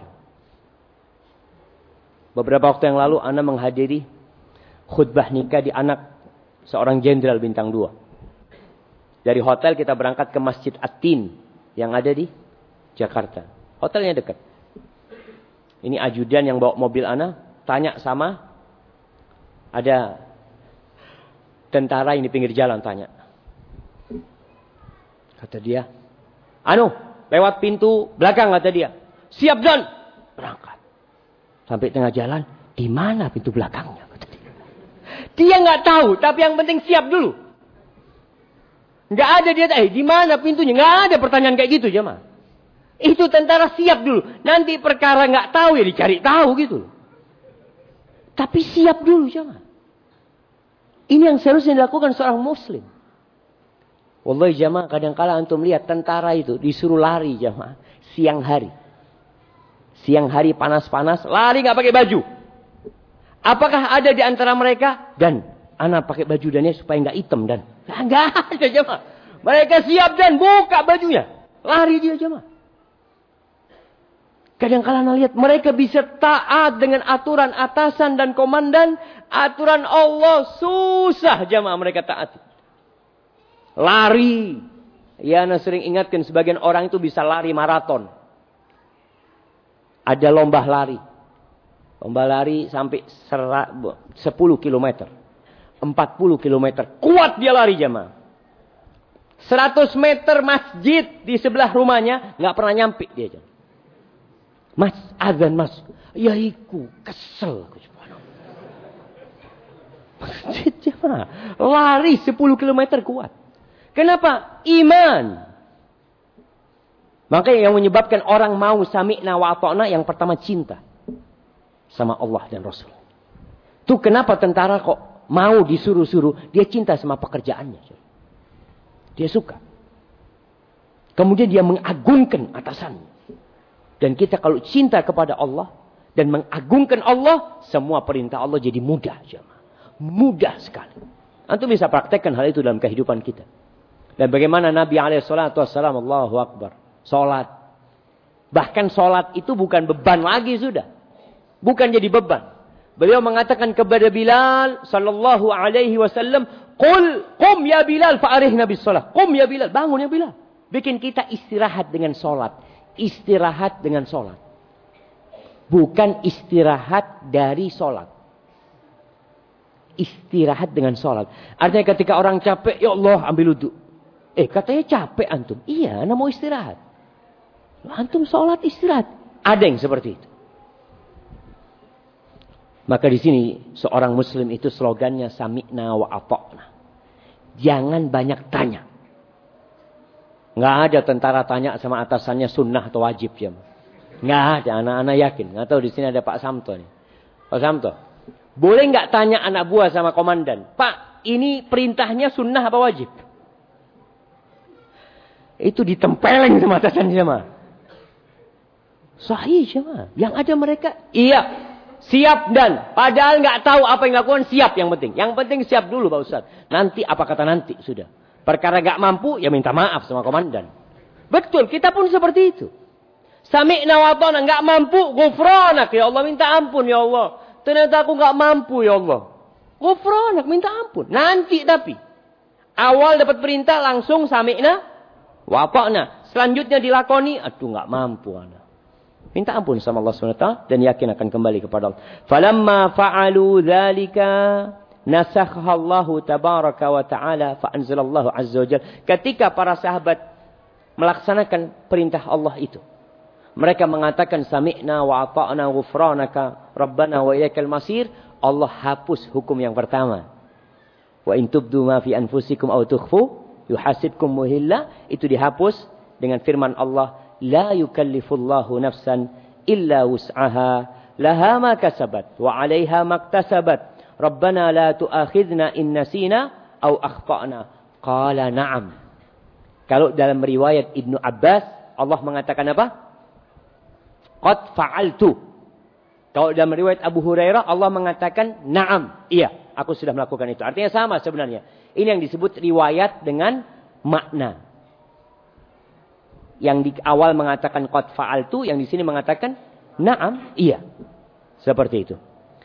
Beberapa waktu yang lalu Ana menghadiri khutbah nikah di anak seorang jenderal bintang 2. Dari hotel kita berangkat ke Masjid At-Tin yang ada di Jakarta. Hotelnya dekat. Ini ajudan yang bawa mobil Ana tanya sama ada tentara yang di pinggir jalan tanya. Kata dia, lewat pintu belakang kata dia. Siap dan berangkat. Sampai tengah jalan, di mana pintu belakangnya? Kata dia. Dia nggak tahu, tapi yang penting siap dulu. Nggak ada dia, di mana pintunya? Nggak ada pertanyaan kayak gitu jemaah. Itu tentara siap dulu. Nanti perkara nggak tahu ya dicari tahu gitu. Tapi siap dulu jemaah. Ini yang seharusnya dilakukan seorang muslim. Wallahi jemaah, kadang-kala antum lihat tentara itu disuruh lari jemaah siang hari. Siang hari panas-panas, lari nggak pakai baju. Apakah ada di antara mereka? Dan anak pakai baju dannya supaya nggak hitam dan nggak ada jemaah. Mereka siap dan buka bajunya, lari dia jemaah. Kadang-kala anda lihat mereka bisa taat dengan aturan atasan dan komandan, aturan Allah susah jemaah mereka taati. Lari, ya anda sering ingatkan sebagian orang itu bisa lari maraton. Ada lomba lari sampai 10 kilometer. 40 kilometer. Kuat dia lari jemaah. 100 meter masjid di sebelah rumahnya. Nggak pernah nyampe dia jemaah. Mas, azan mas. Yaiku, kesel. Masjid jemaah. Lari 10 kilometer kuat. Kenapa? Iman. Makanya yang menyebabkan orang mau sami'na wa ata'na yang pertama cinta. Sama Allah dan Rasul. Itu kenapa tentara kok mau disuruh-suruh, dia cinta sama pekerjaannya. Dia suka. Kemudian dia mengagungkan atasannya. Dan kita kalau cinta kepada Allah dan mengagungkan Allah, semua perintah Allah jadi mudah. Mudah sekali. Antum bisa praktekkan hal itu dalam kehidupan kita. Dan bagaimana Nabi SAW, Allahu Akbar, sholat. Bahkan sholat itu bukan beban lagi sudah. Bukan jadi beban. Beliau mengatakan kepada Bilal sallallahu alaihi wasallam, qum ya Bilal fa'arihna bis shalah. Qum ya Bilal, bangun ya Bilal. Bikin kita istirahat dengan sholat. Istirahat dengan sholat. Bukan istirahat dari sholat. Istirahat dengan sholat. Artinya ketika orang capek, ya Allah ambil wudhu. Katanya capek antum. Iya, anda mau istirahat. Antum sholat istirahat. Ada yang seperti itu. Maka di sini seorang muslim itu slogannya sami'na wa ata'na. Jangan banyak tanya. Nggak ada tentara tanya sama atasannya sunnah atau wajib ya. Nggak ada, anak-anak yakin. Nggak tahu di sini ada Pak Samto nih. Pak Samto, boleh nggak tanya anak buah sama komandan, Pak, ini perintahnya sunnah apa wajib? Itu ditempeleng sama atasannya sama. Sahih sama. Yang ada mereka, iya, siap dan. Padahal nggak tahu apa yang dilakukan, siap yang penting. Yang penting siap dulu Pak Ustaz. Nanti apa kata nanti, sudah. Perkara nggak mampu, ya minta maaf sama komandan. Betul, kita pun seperti itu. Sami'na wa ata'na, nggak mampu, ghufranak ya Allah, minta ampun ya Allah. Ternyata aku nggak mampu ya Allah. Ghufranak, minta ampun. Nanti tapi. Awal dapat perintah langsung sami'na wa ata'na. Selanjutnya dilakoni, aduh nggak mampu ana. Minta ampun sama Allah SWT dan yakin akan kembali kepada Allah. Falamma fa'alu dzalika nasakhaha Allah tabaraka wa ta'ala fa anzalallahu azza wa jalla. Ketika para sahabat melaksanakan perintah Allah itu, mereka mengatakan sami'na wa ata'na ghufranaka rabbana wa ilaikal masir. Allah hapus hukum yang pertama. Wa in tubdu ma fi anfusikum aw tukhfu yuhasibkum muhilla. Itu dihapus dengan firman Allah, la yukallifullahu nafsan illa wus'aha laha ma kasabat wa 'alaiha maktasabat. Rabbana la tu'akhidna in nasina aw akhtana. Qala na'am. Kalau dalam riwayat Ibnu Abbas, Allah mengatakan apa? Qad fa'altu. Kalau dalam riwayat Abu Hurairah, Allah mengatakan na'am. Iya, aku sudah melakukan itu. Artinya sama sebenarnya. Ini yang disebut riwayat dengan makna. Yang di awal mengatakan qad fa'altu, yang di sini mengatakan na'am, iya. Seperti itu.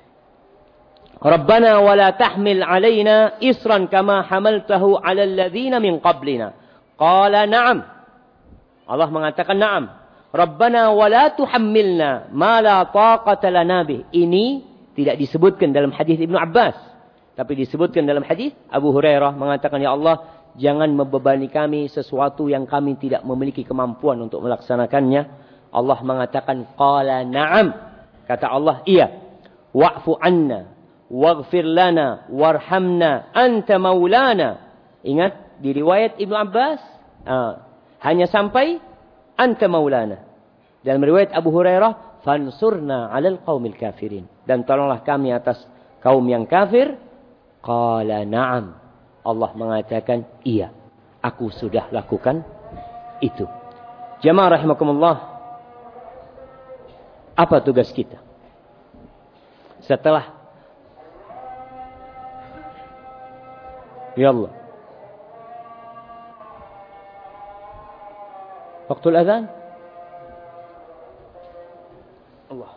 Rabbana wa la tahmil 'alaina isran kama hamaltahu 'alal ladzina min qablina. Qala na'am. Allah mengatakan na'am. Rabbana wa la tuhammilna ma la taqata lana bih. Ini tidak disebutkan dalam hadis Ibnu Abbas, tapi disebutkan dalam hadis Abu Hurairah mengatakan, ya Allah, jangan membebani kami sesuatu yang kami tidak memiliki kemampuan untuk melaksanakannya. Allah mengatakan qala na'am. Kata Allah, iya. Wa'fu 'anna waghfir lana warhamna anta maulana. Ingat di riwayat Ibnu Abbas hanya sampai anta maulana. Dalam riwayat Abu Hurairah fansurna 'alal qaumil kafirin. Dan tolonglah kami atas kaum yang kafir. Qala na'am. Allah mengatakan, iya, aku sudah lakukan itu. Jamaah rahimakumullah, apa tugas kita? Setelah ya Allah, waktu azan, Allah.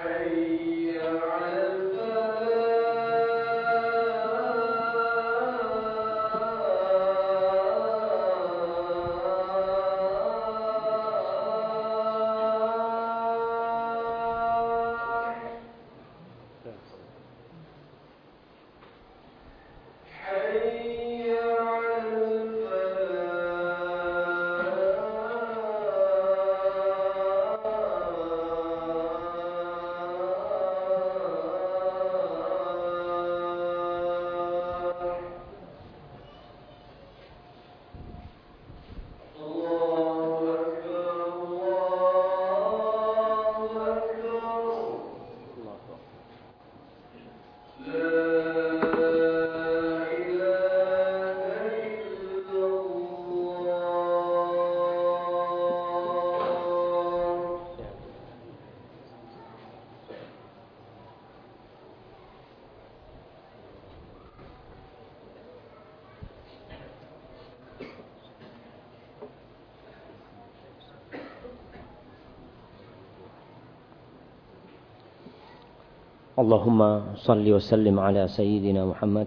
Allahumma salli wa sallim ala sayyidina Muhammad.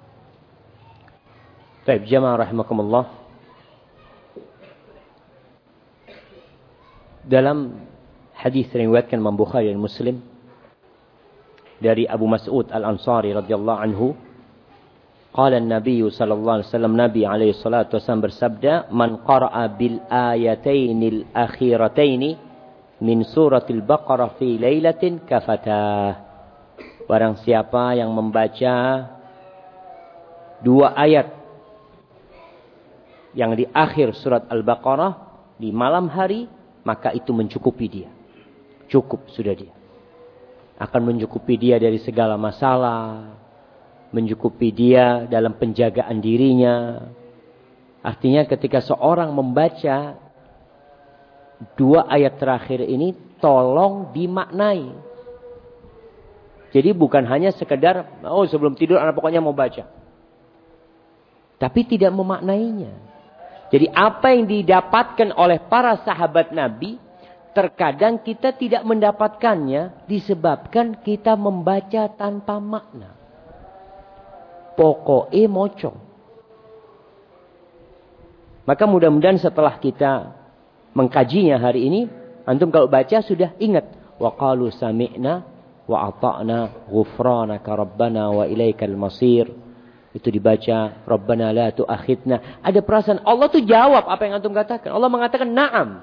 Baik, jamaah rahimakumullah. Dalam hadis riwayatkan Imam Bukhari dan Muslim dari Abu Mas'ud Al-Ansari radhiyallahu anhu, qala an-nabiy sallallahu alaihi wasallam, Nabi alaihi salatu wasallam bersabda, man qara'a bil ayatainil akhirataini min suratil Baqarah fi lailatin kafatah. Barang siapa yang membaca dua ayat yang di akhir surat Al-Baqarah di malam hari, maka itu mencukupi dia. Cukup sudah dia. Akan mencukupi dia dari segala masalah, mencukupi dia dalam penjagaan dirinya. Artinya ketika seorang membaca dua ayat terakhir ini, tolong dimaknai. Jadi bukan hanya sekedar, oh sebelum tidur anak pokoknya mau baca. Tapi tidak memaknainya. Jadi apa yang didapatkan oleh para sahabat Nabi, terkadang kita tidak mendapatkannya disebabkan kita membaca tanpa makna. Pokoknya mocong. Maka mudah-mudahan setelah kita mengkajinya hari ini, antum kalau baca sudah ingat. Wa qalu sami'na wa ata'na ghufranaka rabbana wa ilaikal masir. Itu dibaca Rabbana la tu'akhidna. Ada perasaan Allah tuh jawab apa yang antum katakan. Allah mengatakan na'am.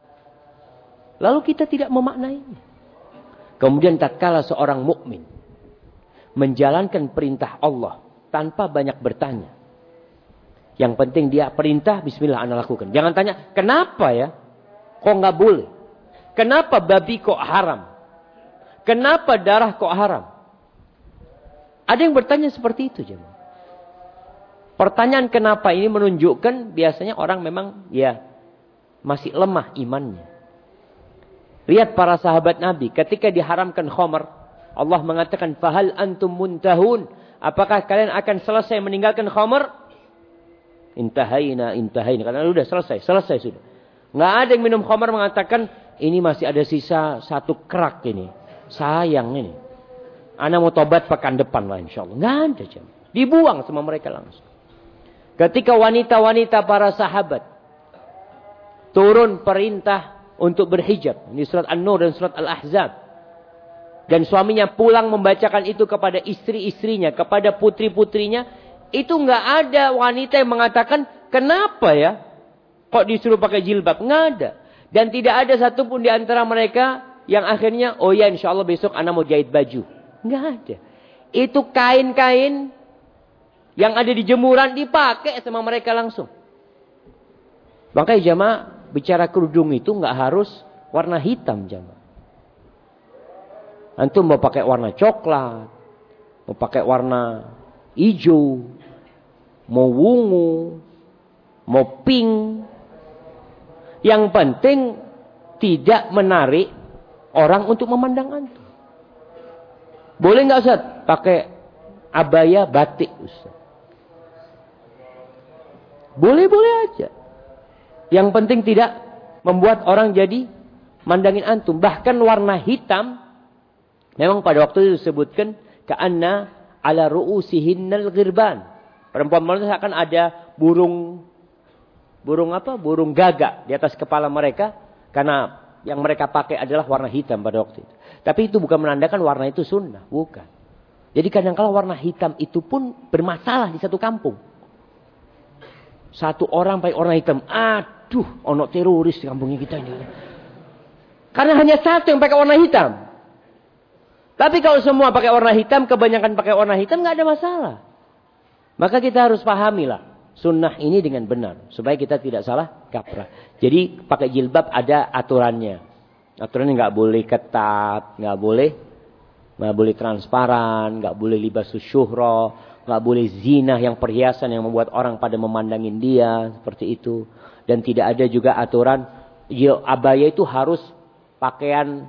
Lalu kita tidak memaknainya. Kemudian tatkala seorang mukmin menjalankan perintah Allah tanpa banyak bertanya. Yang penting dia perintah, bismillah ana lakukan. Jangan tanya, kenapa ya? Kok nggak boleh? Kenapa babi kok haram? Kenapa darah kok haram? Ada yang bertanya seperti itu, jemaah. Pertanyaan kenapa ini menunjukkan biasanya orang memang ya masih lemah imannya. Lihat para sahabat Nabi ketika diharamkan khamar, Allah mengatakan fahal antum muntahun? Apakah kalian akan selesai meninggalkan khamar? Intahaina karena sudah selesai sudah. Enggak ada yang minum khamar mengatakan ini masih ada sisa satu kerak ini. Sayang ini. Ana mau tobat pekan depan lah insyaallah. Enggak ada jemaah. Dibuang sama mereka langsung. Ketika wanita-wanita para sahabat turun perintah untuk berhijab. Ini surat An-Nur dan surat Al-Ahzab. Dan suaminya pulang membacakan itu kepada istri-istrinya, kepada putri-putrinya. Itu enggak ada wanita yang mengatakan, kenapa ya? Kok disuruh pakai jilbab? Enggak ada. Dan tidak ada satupun di antara mereka yang akhirnya, oh ya insya Allah besok anak mau jahit baju. Enggak ada. Itu kain-kain yang ada di jemuran dipakai sama mereka langsung. Makanya jamaah, bicara kerudung itu enggak harus warna hitam jamaah. Antum mau pakai warna coklat, mau pakai warna hijau, mau wungu, mau pink. Yang penting tidak menarik orang untuk memandang antum. Boleh nggak Ustaz? Pakai abaya batik Ustaz. Boleh-boleh aja. Yang penting tidak membuat orang jadi mandangin antum. Bahkan warna hitam Memang pada waktu itu disebutkan ka'anna ala ru'usihinnal ghirban. Perempuan-perempuan itu akan ada burung gagak di atas kepala mereka karena yang mereka pakai adalah warna hitam pada waktu itu. Tapi itu bukan menandakan warna itu sunnah, bukan. Jadi kadang-kala warna hitam itu pun bermasalah di satu kampung. Satu orang pakai warna hitam, aduh, ono teroris di kampungnya kita ini. Karena hanya satu yang pakai warna hitam. Tapi kalau semua pakai warna hitam, kebanyakan pakai warna hitam, nggak ada masalah. Maka kita harus pahamilah sunnah ini dengan benar. Supaya kita tidak salah kaprah. Jadi pakai jilbab ada aturannya. Aturannya nggak boleh ketat, nggak boleh transparan, nggak boleh libasus syuhra, nggak boleh zina yang perhiasan yang membuat orang pada memandangin dia. Seperti itu. Dan tidak ada juga aturan, abaya itu harus pakaian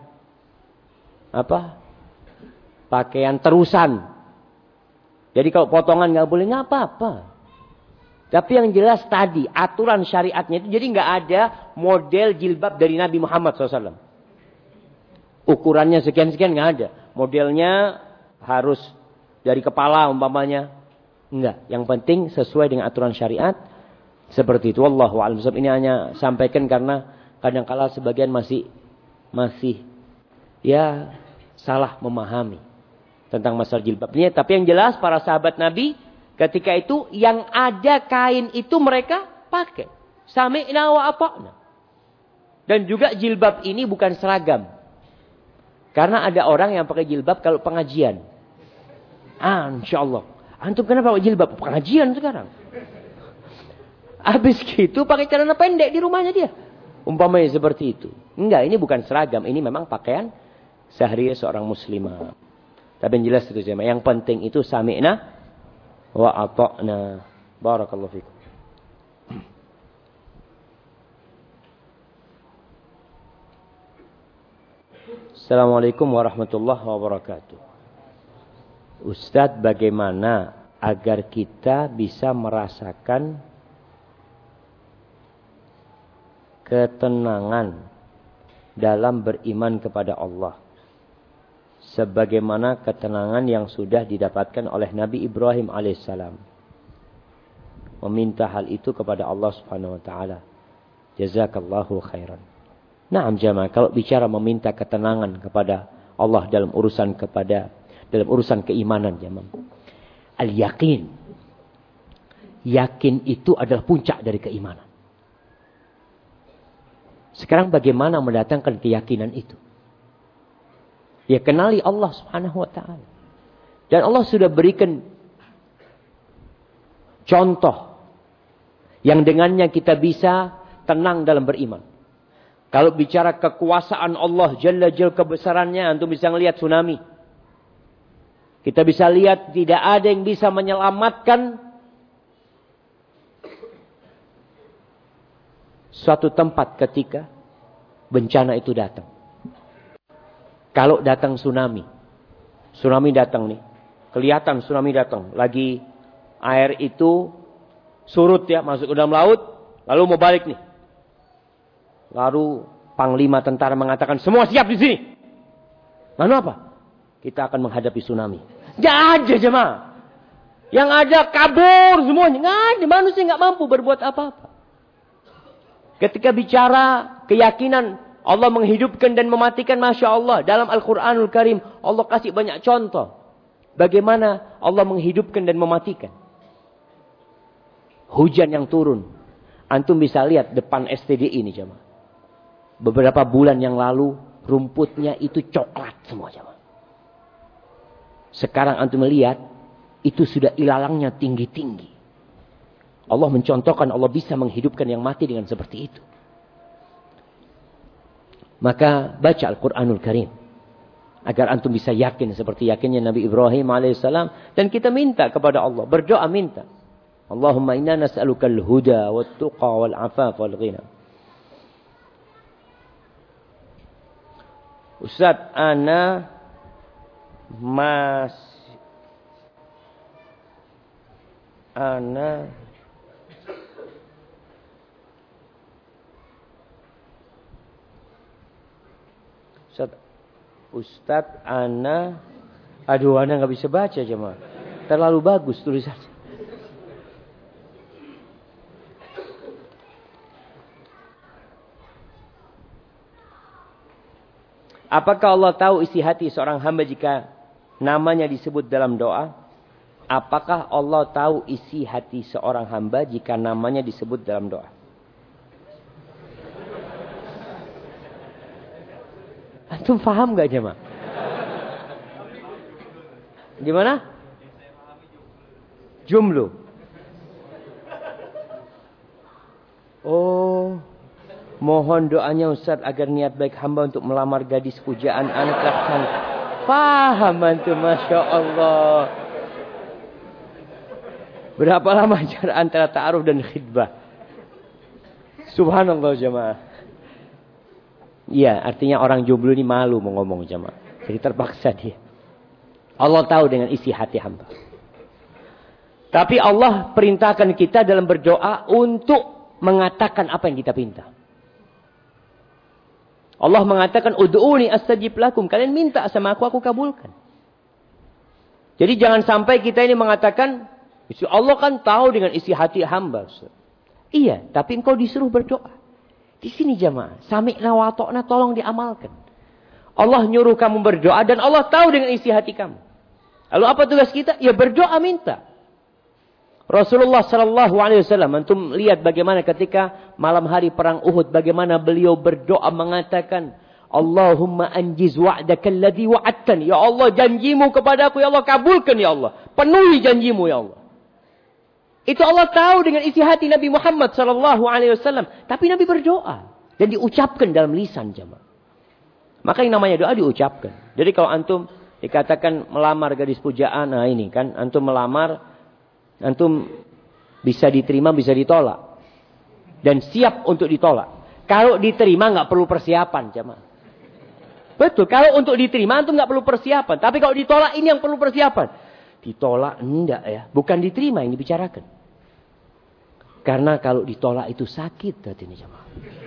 pakaian terusan. Jadi kalau potongan nggak boleh, nggak apa-apa. Tapi yang jelas tadi aturan syariatnya itu jadi nggak ada model jilbab dari Nabi Muhammad SAW. Ukurannya sekian-sekian nggak ada. Modelnya harus dari kepala umpamanya. Enggak. Yang penting sesuai dengan aturan syariat. Seperti itu. Wallahu a'lam. Ini hanya sampaikan karena kadang-kala sebagian masih ya salah memahami tentang masalah jilbab ini. Tapi yang jelas para sahabat Nabi ketika itu yang ada kain itu mereka pakai. Sami'na wa ata'na. Dan juga jilbab ini bukan seragam. Karena ada orang yang pakai jilbab kalau pengajian. Insyaallah. Antum kenapa pakai jilbab? Pengajian sekarang. Habis gitu pakai celana pendek di rumahnya dia. Umpamanya seperti itu. Enggak, ini bukan seragam. Ini memang pakaian sehari seorang muslimah. Tapi yang jelas itu jemaah. Yang penting itu sami'na wa ata'na. Barakallahu fikum. Assalamualaikum warahmatullahi wabarakatuh. Ustadz, bagaimana agar kita bisa merasakan ketenangan dalam beriman kepada Allah? Sebagaimana ketenangan yang sudah didapatkan oleh Nabi Ibrahim alaihissalam. Meminta hal itu kepada Allah subhanahu wa ta'ala. Jazakallahu khairan. Naam jamaah, kalau bicara meminta ketenangan kepada Allah dalam urusan keimanan jamaah. Al-yaqin. Yakin itu adalah puncak dari keimanan. Sekarang bagaimana mendatangkan keyakinan itu? Ya kenali Allah subhanahu wa ta'ala. Dan Allah sudah berikan contoh yang dengannya kita bisa tenang dalam beriman. Kalau bicara kekuasaan Allah Jalla Jalla kebesarannya, antum bisa melihat tsunami. Kita bisa lihat tidak ada yang bisa menyelamatkan suatu tempat ketika bencana itu datang. Kalau datang tsunami datang nih. Kelihatan tsunami datang. Lagi air itu surut ya, masuk ke dalam laut. Lalu mau balik nih. Lalu panglima tentara mengatakan semua siap di sini. Lalu apa? Kita akan menghadapi tsunami. Jangan aja jemaah. Yang ada kabur semuanya. Nggak ada, manusia nggak mampu berbuat apa-apa. Ketika bicara keyakinan Allah menghidupkan dan mematikan, Masya Allah. Dalam Al-Quranul Karim, Allah kasih banyak contoh. Bagaimana Allah menghidupkan dan mematikan. Hujan yang turun. Antum bisa lihat depan STDI ini jemaah. Beberapa bulan yang lalu, rumputnya itu coklat semua jemaah. Sekarang antum melihat, itu sudah ilalangnya tinggi-tinggi. Allah mencontohkan, Allah bisa menghidupkan yang mati dengan seperti itu. Maka baca Al-Quranul Karim. Agar antum bisa yakin seperti yakinnya Nabi Ibrahim alaihissalam. Dan kita minta kepada Allah. Berdoa minta. Allahumma inna nas'alukal huda wat tuqa wal afaf wal ghina. Ustaz, ana Ustadz ana. Aduh, ana nggak bisa baca jemaah. Terlalu bagus tulisan. Apakah Allah tahu isi hati seorang hamba jika namanya disebut dalam doa? Apakah Allah tahu isi hati seorang hamba jika namanya disebut dalam doa? Antum paham gak jemaah? Gimana? Jumlu. Oh, mohon doanya Ustaz agar niat baik hamba untuk melamar gadis pujaan anak. Paham antum, Masya Allah. Berapa lama jarak antara ta'aruf dan khidbah? Subhanallah jemaah. Iya, artinya orang jomblo ini malu mau ngomong jemaah. Jadi terpaksa dia. Allah tahu dengan isi hati hamba. Tapi Allah perintahkan kita dalam berdoa untuk mengatakan apa yang kita pinta. Allah mengatakan, ud'uni astajib lakum. Kalian minta sama aku kabulkan. Jadi jangan sampai kita ini mengatakan, Allah kan tahu dengan isi hati hamba. Iya, tapi engkau disuruh berdoa. Di sini jamaah, sami'na wa ta'na, tolong diamalkan. Allah nyuruh kamu berdoa dan Allah tahu dengan isi hati kamu. Lalu apa tugas kita? Ya berdoa minta. Rasulullah SAW, antum lihat bagaimana ketika malam hari perang Uhud, bagaimana beliau berdoa mengatakan, Allahumma anjiz wa'daka alladhi wa'adtani. Ya Allah, janjimu kepadaku, ya Allah, kabulkan ya Allah. Penuhi janjimu ya Allah. Itu Allah tahu dengan isi hati Nabi Muhammad SAW. Tapi Nabi berdoa. Dan diucapkan dalam lisan jemaah. Maka yang namanya doa diucapkan. Jadi kalau antum dikatakan melamar gadis pujaan. Nah ini kan. Antum melamar. Antum bisa diterima, bisa ditolak. Dan siap untuk ditolak. Kalau diterima nggak perlu persiapan jemaah. Betul. Kalau untuk diterima antum nggak perlu persiapan. Tapi kalau ditolak ini yang perlu persiapan. Ditolak enggak ya. Bukan diterima yang dibicarakan. Karena kalau ditolak itu sakit hatinya jemaah.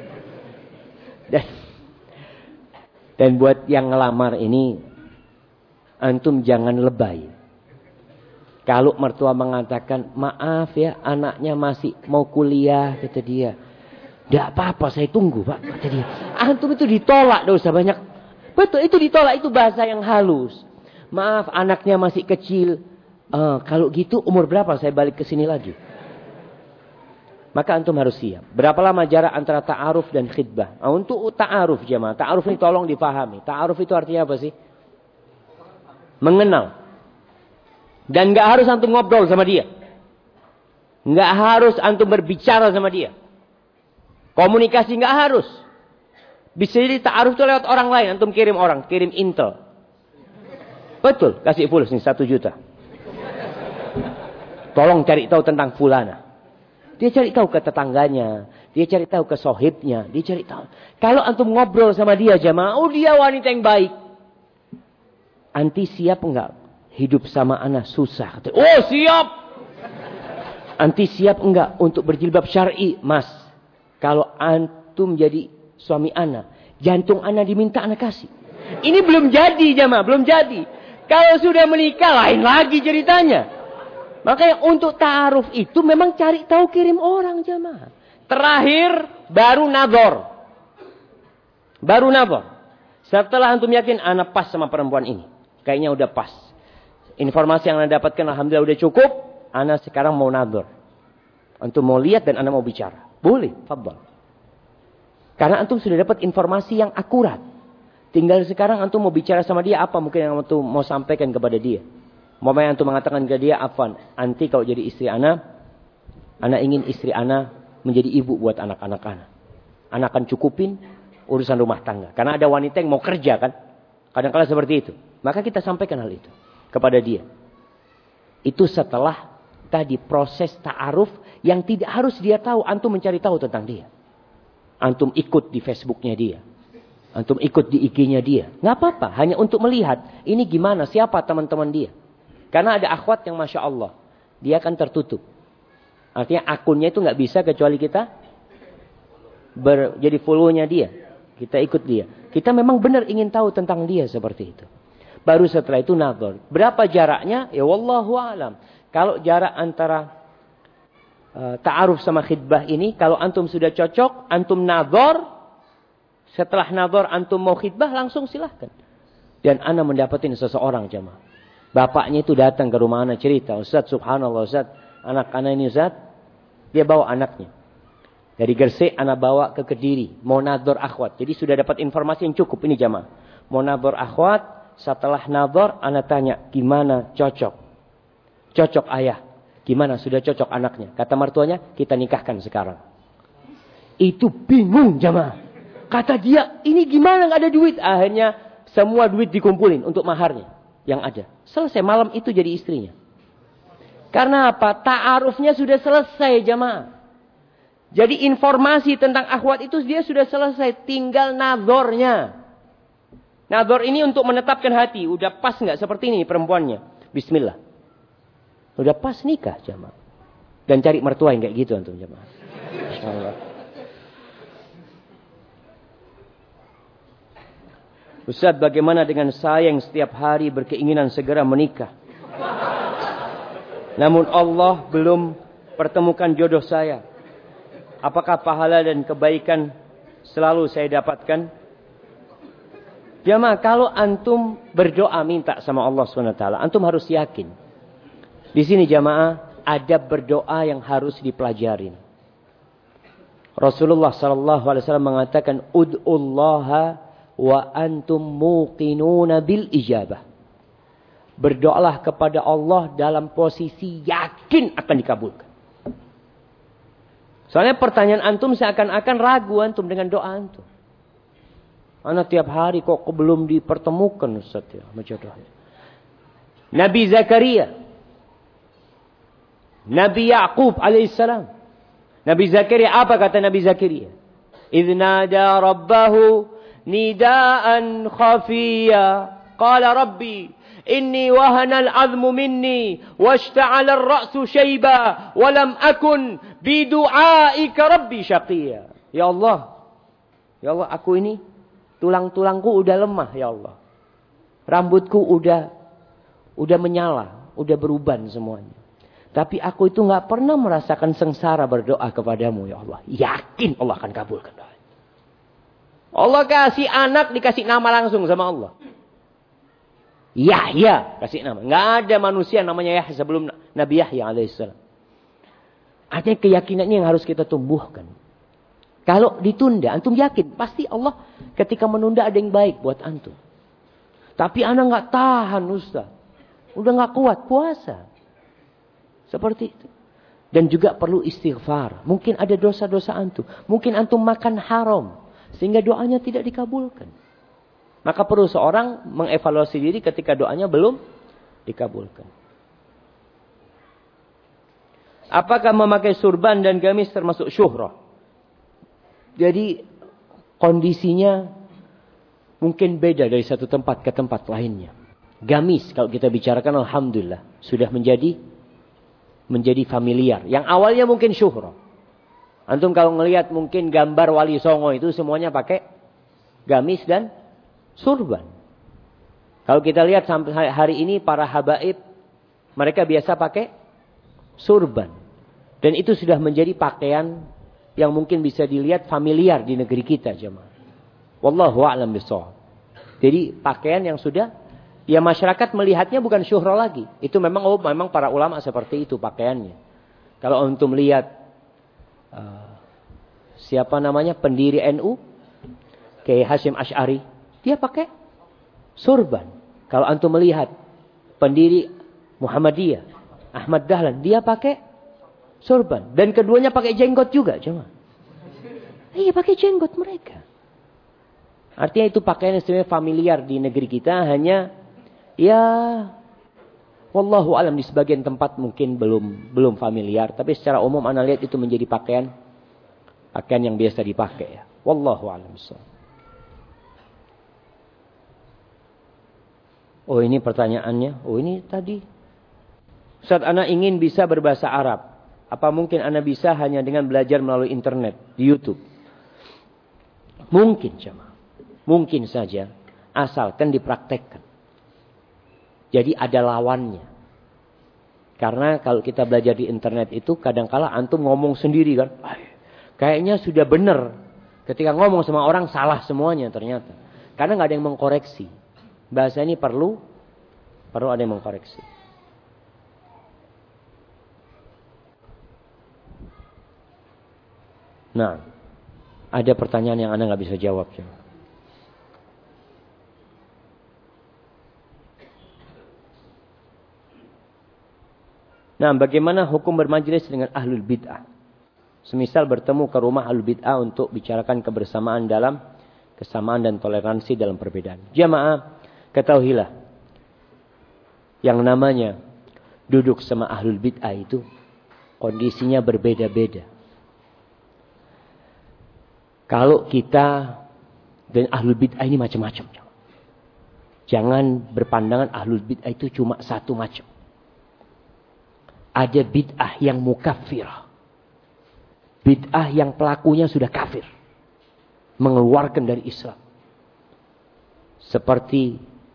Dan buat yang ngelamar ini, antum jangan lebay. Kalau mertua mengatakan, maaf ya anaknya masih mau kuliah, kata dia. Tidak apa-apa saya tunggu pak, kata dia. Antum itu ditolak, tidak usah banyak. Betul, itu ditolak, itu bahasa yang halus. Maaf anaknya masih kecil. Kalau gitu umur berapa saya balik ke sini lagi? Maka antum harus siap. Berapa lama jarak antara ta'aruf dan khidbah? Untuk ta'aruf jemaah. Ta'aruf ini tolong dipahami. Ta'aruf itu artinya apa sih? Mengenal. Dan gak harus antum ngobrol sama dia. Gak harus antum berbicara sama dia. Komunikasi gak harus. Bisa jadi ta'aruf itu lewat orang lain. Antum kirim orang. Kirim intel. Betul. Kasih fulus nih 1 juta. Tolong cari tahu tentang fulana. Dia cari tahu ke tetangganya. Dia cari tahu ke sohibnya. Dia cari tahu. Kalau antum ngobrol sama dia jemaah. Oh dia wanita yang baik. Anti siap enggak? Hidup sama anak susah. Oh siap. Anti siap enggak untuk berjilbab syar'i? Mas. Kalau antum jadi suami anak. Jantung anak diminta anak kasih. Ini belum jadi jemaah. Belum jadi. Kalau sudah menikah lain lagi ceritanya. Makanya untuk ta'aruf itu memang cari tahu kirim orang jamaah. Terakhir baru nador. Baru nador. Setelah antum yakin anak pas sama perempuan ini. Kayaknya udah pas. Informasi yang anda dapatkan alhamdulillah udah cukup. Anak sekarang mau nador. Antum mau lihat dan anak mau bicara. Boleh, fadhal. Karena antum sudah dapat informasi yang akurat. Tinggal sekarang antum mau bicara sama dia apa mungkin yang antum mau sampaikan kepada dia. Mamanya antum mengatakan ke dia, Afwan, anti kalau jadi istri ana ingin istri ana menjadi ibu buat anak-anak ana. Ana akan cukupin urusan rumah tangga. Karena ada wanita yang mau kerja kan. Kadang-kadang seperti itu. Maka kita sampaikan hal itu kepada dia. Itu setelah tadi proses ta'aruf yang tidak harus dia tahu. Antum mencari tahu tentang dia. Antum ikut di Facebooknya dia. Antum ikut di IG-nya dia. Nggak apa-apa. Hanya untuk melihat. Ini gimana, siapa teman-teman dia. Karena ada akhwat yang Masya Allah. Dia akan tertutup. Artinya akunnya itu nggak bisa kecuali kita jadi follow-nya dia. Kita ikut dia. Kita memang benar ingin tahu tentang dia seperti itu. Baru setelah itu nazar. Berapa jaraknya? Ya wallahu alam. Kalau jarak antara ta'aruf sama khidbah ini, kalau antum sudah cocok, antum nazar. Setelah nazar antum mau khidbah, langsung silahkan. Dan ana mendapatin seseorang jemaah. Bapaknya itu datang ke rumah ana cerita, Ustaz, subhanallah Ustaz, anak ana ini Ustaz, dia bawa anaknya. Dari Gresik ana bawa ke Kediri, mau nazar akhwat. Jadi sudah dapat informasi yang cukup ini jemaah. Mau nazar akhwat, setelah nazar ana tanya, gimana cocok? Cocok ayah. Gimana sudah cocok anaknya? Kata mertuanya, kita nikahkan sekarang. Itu bingung jemaah. Kata dia, ini gimana nggak ada duit? Akhirnya semua duit dikumpulin untuk maharnya yang ada. Selesai malam itu jadi istrinya. Karena apa? Ta'arufnya sudah selesai jemaah. Jadi informasi tentang akhwat itu dia sudah selesai. Tinggal nazornya. Nazor ini untuk menetapkan hati. Udah pas nggak seperti ini perempuannya? Bismillah. Udah pas nikah jemaah. Dan cari mertua yang kayak gitu antum jemaah. Insyaallah. Ustaz, bagaimana dengan saya yang setiap hari berkeinginan segera menikah? Namun Allah belum pertemukan jodoh saya. Apakah pahala dan kebaikan selalu saya dapatkan? Jamaah, kalau antum berdoa minta sama Allah SWT, antum harus yakin. Di sini jamaah, ada berdoa yang harus dipelajarin. Rasulullah SAW mengatakan, Ud'ullaha wa antum muqinuna bil ijabah. Berdoalah kepada Allah dalam posisi yakin akan dikabulkan. Soalnya pertanyaan antum seakan-akan ragu antum dengan doa antum. Anak tiap hari kok belum dipertemukan Ustaz ya, jodohnya. Nabi Zakaria, Nabi Yaqub alaihissalam. Nabi Zakaria, apa kata Nabi Zakaria? Idh nada rabbahu nidaan khafiya. Qala rabbi inni wahana al-'azmu minni washta'ala ar-ra'su shayba wa lam akun bidu'aika rabbi syaqiya. Ya Allah, aku ini tulang-tulangku udah lemah ya Allah. Rambutku udah menyala, udah beruban semuanya. Tapi aku itu enggak pernah merasakan sengsara berdoa kepadamu ya Allah. Yakin Allah akan kabulkan doa. Allah kasih anak, dikasih nama langsung sama Allah. Yahya kasih nama. Enggak ada manusia namanya Yahya sebelum Nabi Yahya alaihissalam. Artinya keyakinan ini yang harus kita tumbuhkan. Kalau ditunda, antum yakin pasti Allah ketika menunda ada yang baik buat antum. Tapi anak enggak tahan Ustaz. Udah enggak kuat puasa. Seperti itu. Dan juga perlu istighfar. Mungkin ada dosa-dosa antum. Mungkin antum makan haram. Sehingga doanya tidak dikabulkan. Maka perlu seorang mengevaluasi diri ketika doanya belum dikabulkan. Apakah memakai surban dan gamis termasuk syuhrah? Jadi kondisinya mungkin beda dari satu tempat ke tempat lainnya. Gamis kalau kita bicarakan alhamdulillah sudah menjadi familiar. Yang awalnya mungkin syuhrah. Antum kalau ngelihat mungkin gambar Wali Songo itu semuanya pakai gamis dan surban. Kalau kita lihat sampai hari ini para habaib mereka biasa pakai surban. Dan itu sudah menjadi pakaian yang mungkin bisa dilihat familiar di negeri kita jemaah. Wallahu a'lam bishawab. Jadi pakaian yang sudah ya masyarakat melihatnya bukan syuhrah lagi. Itu memang para ulama seperti itu pakaiannya. Kalau antum lihat siapa namanya pendiri NU Kiai Hasyim Asy'ari, dia pakai surban. Kalau antum melihat pendiri Muhammadiyah Ahmad Dahlan, dia pakai surban. Dan keduanya pakai jenggot juga cuma. Iya pakai jenggot mereka. Artinya itu pakaian yang sebenarnya familiar di negeri kita, hanya ya wallahu alam di sebagian tempat mungkin belum familiar, tapi secara umum ana lihat itu menjadi pakaian yang biasa dipakai ya. Wallahu alam. Oh ini pertanyaannya. Oh ini tadi. Ustaz, ana ingin bisa berbahasa Arab. Apa mungkin ana bisa hanya dengan belajar melalui internet di YouTube? Mungkin jemaah. Mungkin saja. Asalkan dipraktekkan. Jadi ada lawannya. Karena kalau kita belajar di internet itu kadang-kala antum ngomong sendiri kan. Kayaknya sudah benar. Ketika ngomong sama orang salah semuanya ternyata. Karena nggak ada yang mengkoreksi. Bahasa ini perlu ada yang mengkoreksi. Nah, ada pertanyaan yang Anda nggak bisa jawab. Nah, bagaimana hukum bermajelis dengan ahlul bid'ah? Semisal bertemu ke rumah ahlul bid'ah untuk bicarakan kebersamaan dalam kesamaan dan toleransi dalam perbedaan. Jamaah, ketahuilah, yang namanya duduk sama ahlul bid'ah itu kondisinya berbeda-beda. Kalau kita dan ahlul bid'ah ini macam-macam. Jangan berpandangan ahlul bid'ah itu cuma satu macam. Ada bid'ah yang mukaffirah. Bid'ah yang pelakunya sudah kafir. Mengeluarkan dari Islam. Seperti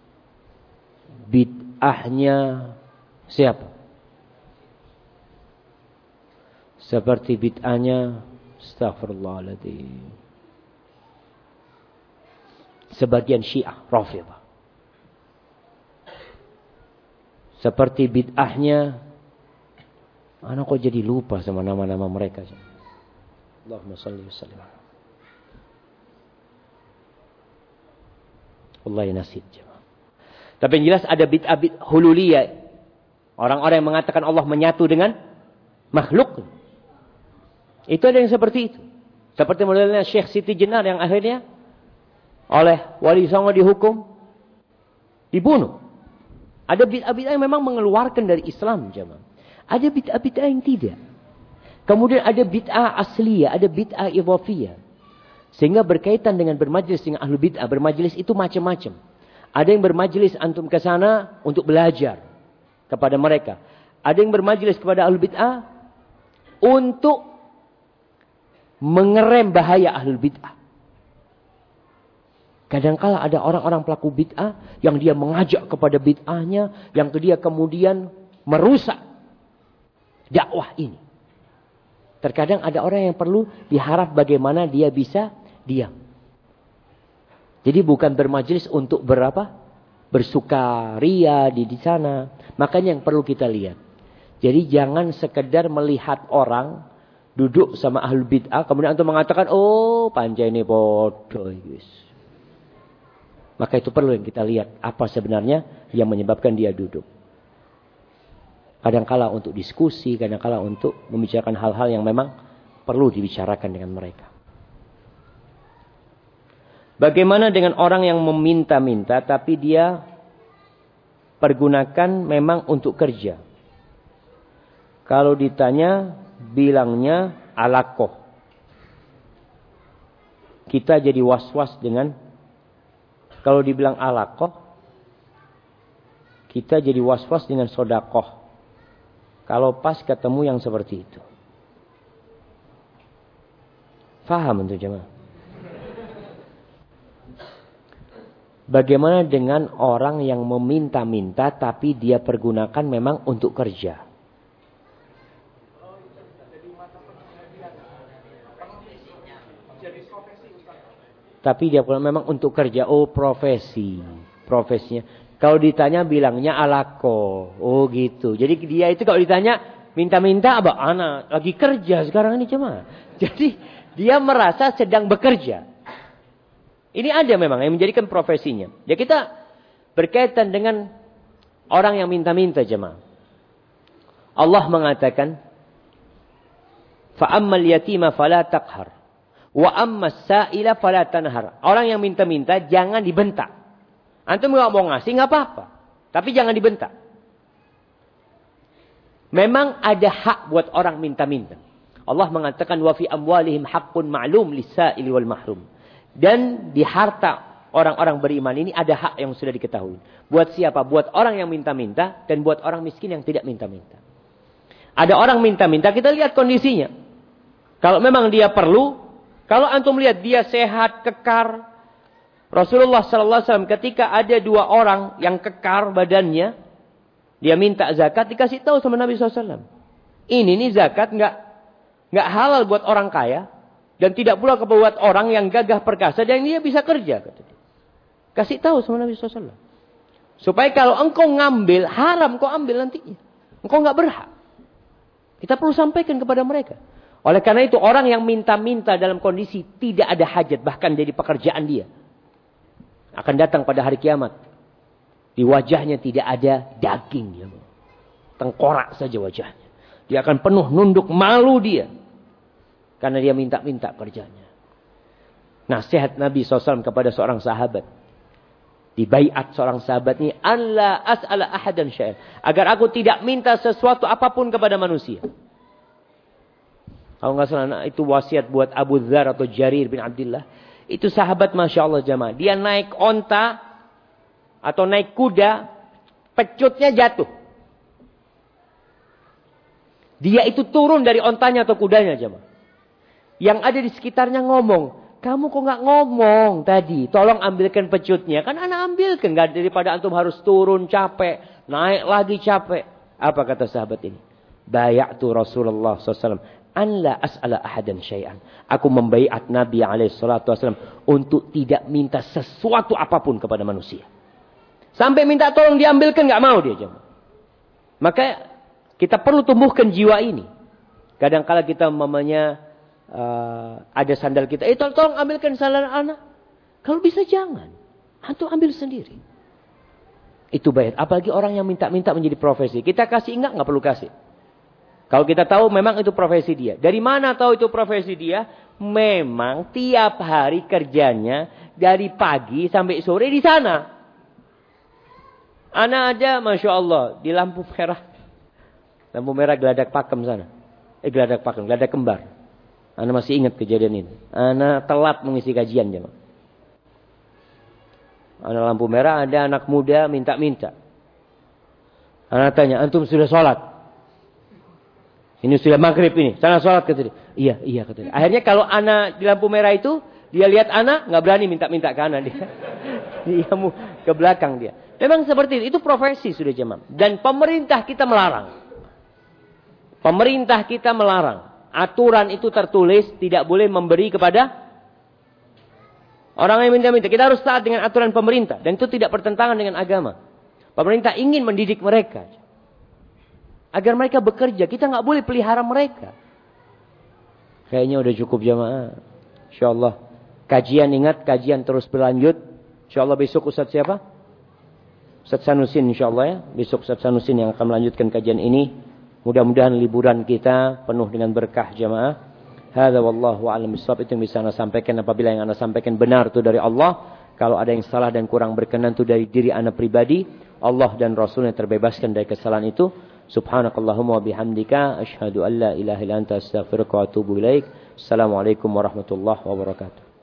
bid'ahnya siapa? Seperti bid'ahnya astaghfirullahaladzim. Sebagian Syiah Rafidhah. Seperti bid'ahnya, anak kok jadi lupa sama nama-nama mereka. Allahumma salli wa sallim. Wallahi nasib. Tapi yang jelas ada bid'ah hululiyah. Orang-orang yang mengatakan Allah menyatu dengan makhluk. Itu ada yang seperti itu. Seperti modelnya Syekh Siti Jenar yang akhirnya oleh Wali Songo dihukum, dibunuh. Ada bid'ah-bid'ah yang memang mengeluarkan dari Islam, jemaah. Ada bid'ah-bid'ah yang tidak. Kemudian ada bid'ah asliyah, ada bid'ah idhafiyah. Sehingga berkaitan dengan bermajlis dengan ahlu bid'ah. Bermajlis itu macam-macam. Ada yang bermajlis antum ke sana untuk belajar kepada mereka. Ada yang bermajlis kepada ahlu bid'ah untuk mengerem bahaya ahlul bid'ah. Kadang-kala ada orang-orang pelaku bid'ah yang dia mengajak kepada bid'ahnya, yang dia kemudian merusak dakwah ini. Terkadang ada orang yang perlu diharap bagaimana dia bisa diam. Jadi bukan bermajlis untuk bersukaria di sana. Makanya yang perlu kita lihat. Jadi jangan sekedar melihat orang duduk sama ahlul bid'ah kemudian antum mengatakan, oh panjang ini bodoh. Maka itu perlu yang kita lihat apa sebenarnya yang menyebabkan dia duduk. Kadang-kala untuk diskusi, kadang-kala untuk membicarakan hal-hal yang memang perlu dibicarakan dengan mereka. Bagaimana dengan orang yang meminta-minta tapi dia pergunakan memang untuk kerja? Kalau ditanya bilangnya alakoh. Kita jadi was-was dengan kalau dibilang alakoh, kita jadi was-was dengan sodakoh. Kalau pas ketemu yang seperti itu. Faham untuk jemaah? Bagaimana dengan orang yang meminta-minta tapi dia pergunakan memang untuk kerja? Tapi dia memang untuk kerja. Oh profesi. Profesinya. Kalau ditanya bilangnya alako. Oh gitu. Jadi dia itu kalau ditanya minta-minta apa? Anak lagi kerja sekarang ini cuma. Jadi dia merasa sedang bekerja. Ini ada memang yang menjadikan profesinya. Ya kita berkaitan dengan orang yang minta-minta jemaah. Allah mengatakan, "Fa'ammal yatima fala taqhar, wa ammas sa'ila fala tanhar." Orang yang minta-minta jangan dibentak. Antum enggak mau ngasih enggak apa-apa, tapi jangan dibentak. Memang ada hak buat orang minta-minta. Allah mengatakan wa fi amwalihim haqqun ma'lum lis-sa'ili wal mahrum. Dan di harta orang-orang beriman ini ada hak yang sudah diketahui. Buat siapa? Buat orang yang minta-minta dan buat orang miskin yang tidak minta-minta. Ada orang minta-minta, kita lihat kondisinya. Kalau memang dia perlu, kalau antum lihat dia sehat, kekar, Rasulullah sallallahu alaihi wasallam ketika ada dua orang yang kekar badannya, dia minta zakat, dikasih tahu sama Nabi SAW. Ini nih zakat nggak halal buat orang kaya dan tidak pula buat orang yang gagah perkasa dan dia bisa kerja. Kasih tahu sama Nabi SAW. Supaya kalau engkau ngambil, haram kau ambil nantinya. Engkau nggak berhak. Kita perlu sampaikan kepada mereka. Oleh karena itu orang yang minta-minta dalam kondisi tidak ada hajat, bahkan jadi pekerjaan dia, akan datang pada hari kiamat. Di wajahnya tidak ada daging. Ya. Tengkorak saja wajahnya. Dia akan penuh nunduk, malu dia. Karena dia minta-minta kerjanya. Nasihat Nabi SAW kepada seorang sahabat. Di baiat seorang sahabat ini. Alla as'ala ahadan syai'an. Agar aku tidak minta sesuatu apapun kepada manusia. Kalau nggak salah itu wasiat buat Abu Dzar atau Jarir bin Abdullah. Itu sahabat Masya Allah jamaah. Dia naik onta atau naik kuda. Pecutnya jatuh. Dia itu turun dari ontanya atau kudanya jamaah. Yang ada di sekitarnya ngomong. Kamu kok nggak ngomong tadi? Tolong ambilkan pecutnya. Kan anak ambilkan. Nggak daripada antum harus turun capek. Naik lagi capek. Apa kata sahabat ini? Bayatu Rasulullah SAW. An la as'ala ahadan syai'an. Aku membaiat Nabi SAW untuk tidak minta sesuatu apapun kepada manusia. Sampai minta tolong diambilkan nggak mau dia jemaah. Maka kita perlu tumbuhkan jiwa ini. Kadang-kala kita ada sandal kita. Tolong ambilkan sandal anak. Kalau bisa jangan. Antum ambil sendiri. Itu baiat. Apalagi orang yang minta-minta menjadi profesi. Kita kasih nggak perlu kasih. Kalau kita tahu memang itu profesi dia. Dari mana tahu itu profesi dia? Memang tiap hari kerjanya dari pagi sampai sore di sana. Anak aja Masya Allah di lampu merah. Lampu merah Geladak Pakem sana. Geladak Kembar. Anak masih ingat kejadian ini. Anak telat mengisi kajian. Anak lampu merah ada anak muda minta-minta. Anak tanya, antum sudah sholat? Ini sudah maghrib ini. Sana sholat kata dia. Iya kata dia. Akhirnya kalau anak di lampu merah itu. Dia lihat anak. Nggak berani minta-minta ke anak dia. Dia mau ke belakang dia. Memang seperti itu. Itu profesi sudah jemaah. Dan pemerintah kita melarang. Aturan itu tertulis. Tidak boleh memberi kepada orang yang minta-minta. Kita harus taat dengan aturan pemerintah. Dan itu tidak bertentangan dengan agama. Pemerintah ingin mendidik mereka. Agar mereka bekerja. Kita nggak boleh pelihara mereka. Kayaknya udah cukup jamaah. InsyaAllah. Kajian terus berlanjut. InsyaAllah besok Ustaz siapa? Ustaz Sanusin insyaAllah ya. Besok Ustaz Sanusin yang akan melanjutkan kajian ini. Mudah-mudahan liburan kita penuh dengan berkah jamaah. Hadza wallahu a'lam bishawab. Itu yang bisa Anda sampaikan. Apabila yang Anda sampaikan benar itu dari Allah. Kalau ada yang salah dan kurang berkenan itu dari diri Anda pribadi. Allah dan Rasulnya terbebaskan dari kesalahan itu. Subhanakallahumma wa bihamdika asyhadu an la ilaha illa anta astaghfiruka wa atubu ilaik. Assalamualaikum warahmatullahi wabarakatuh.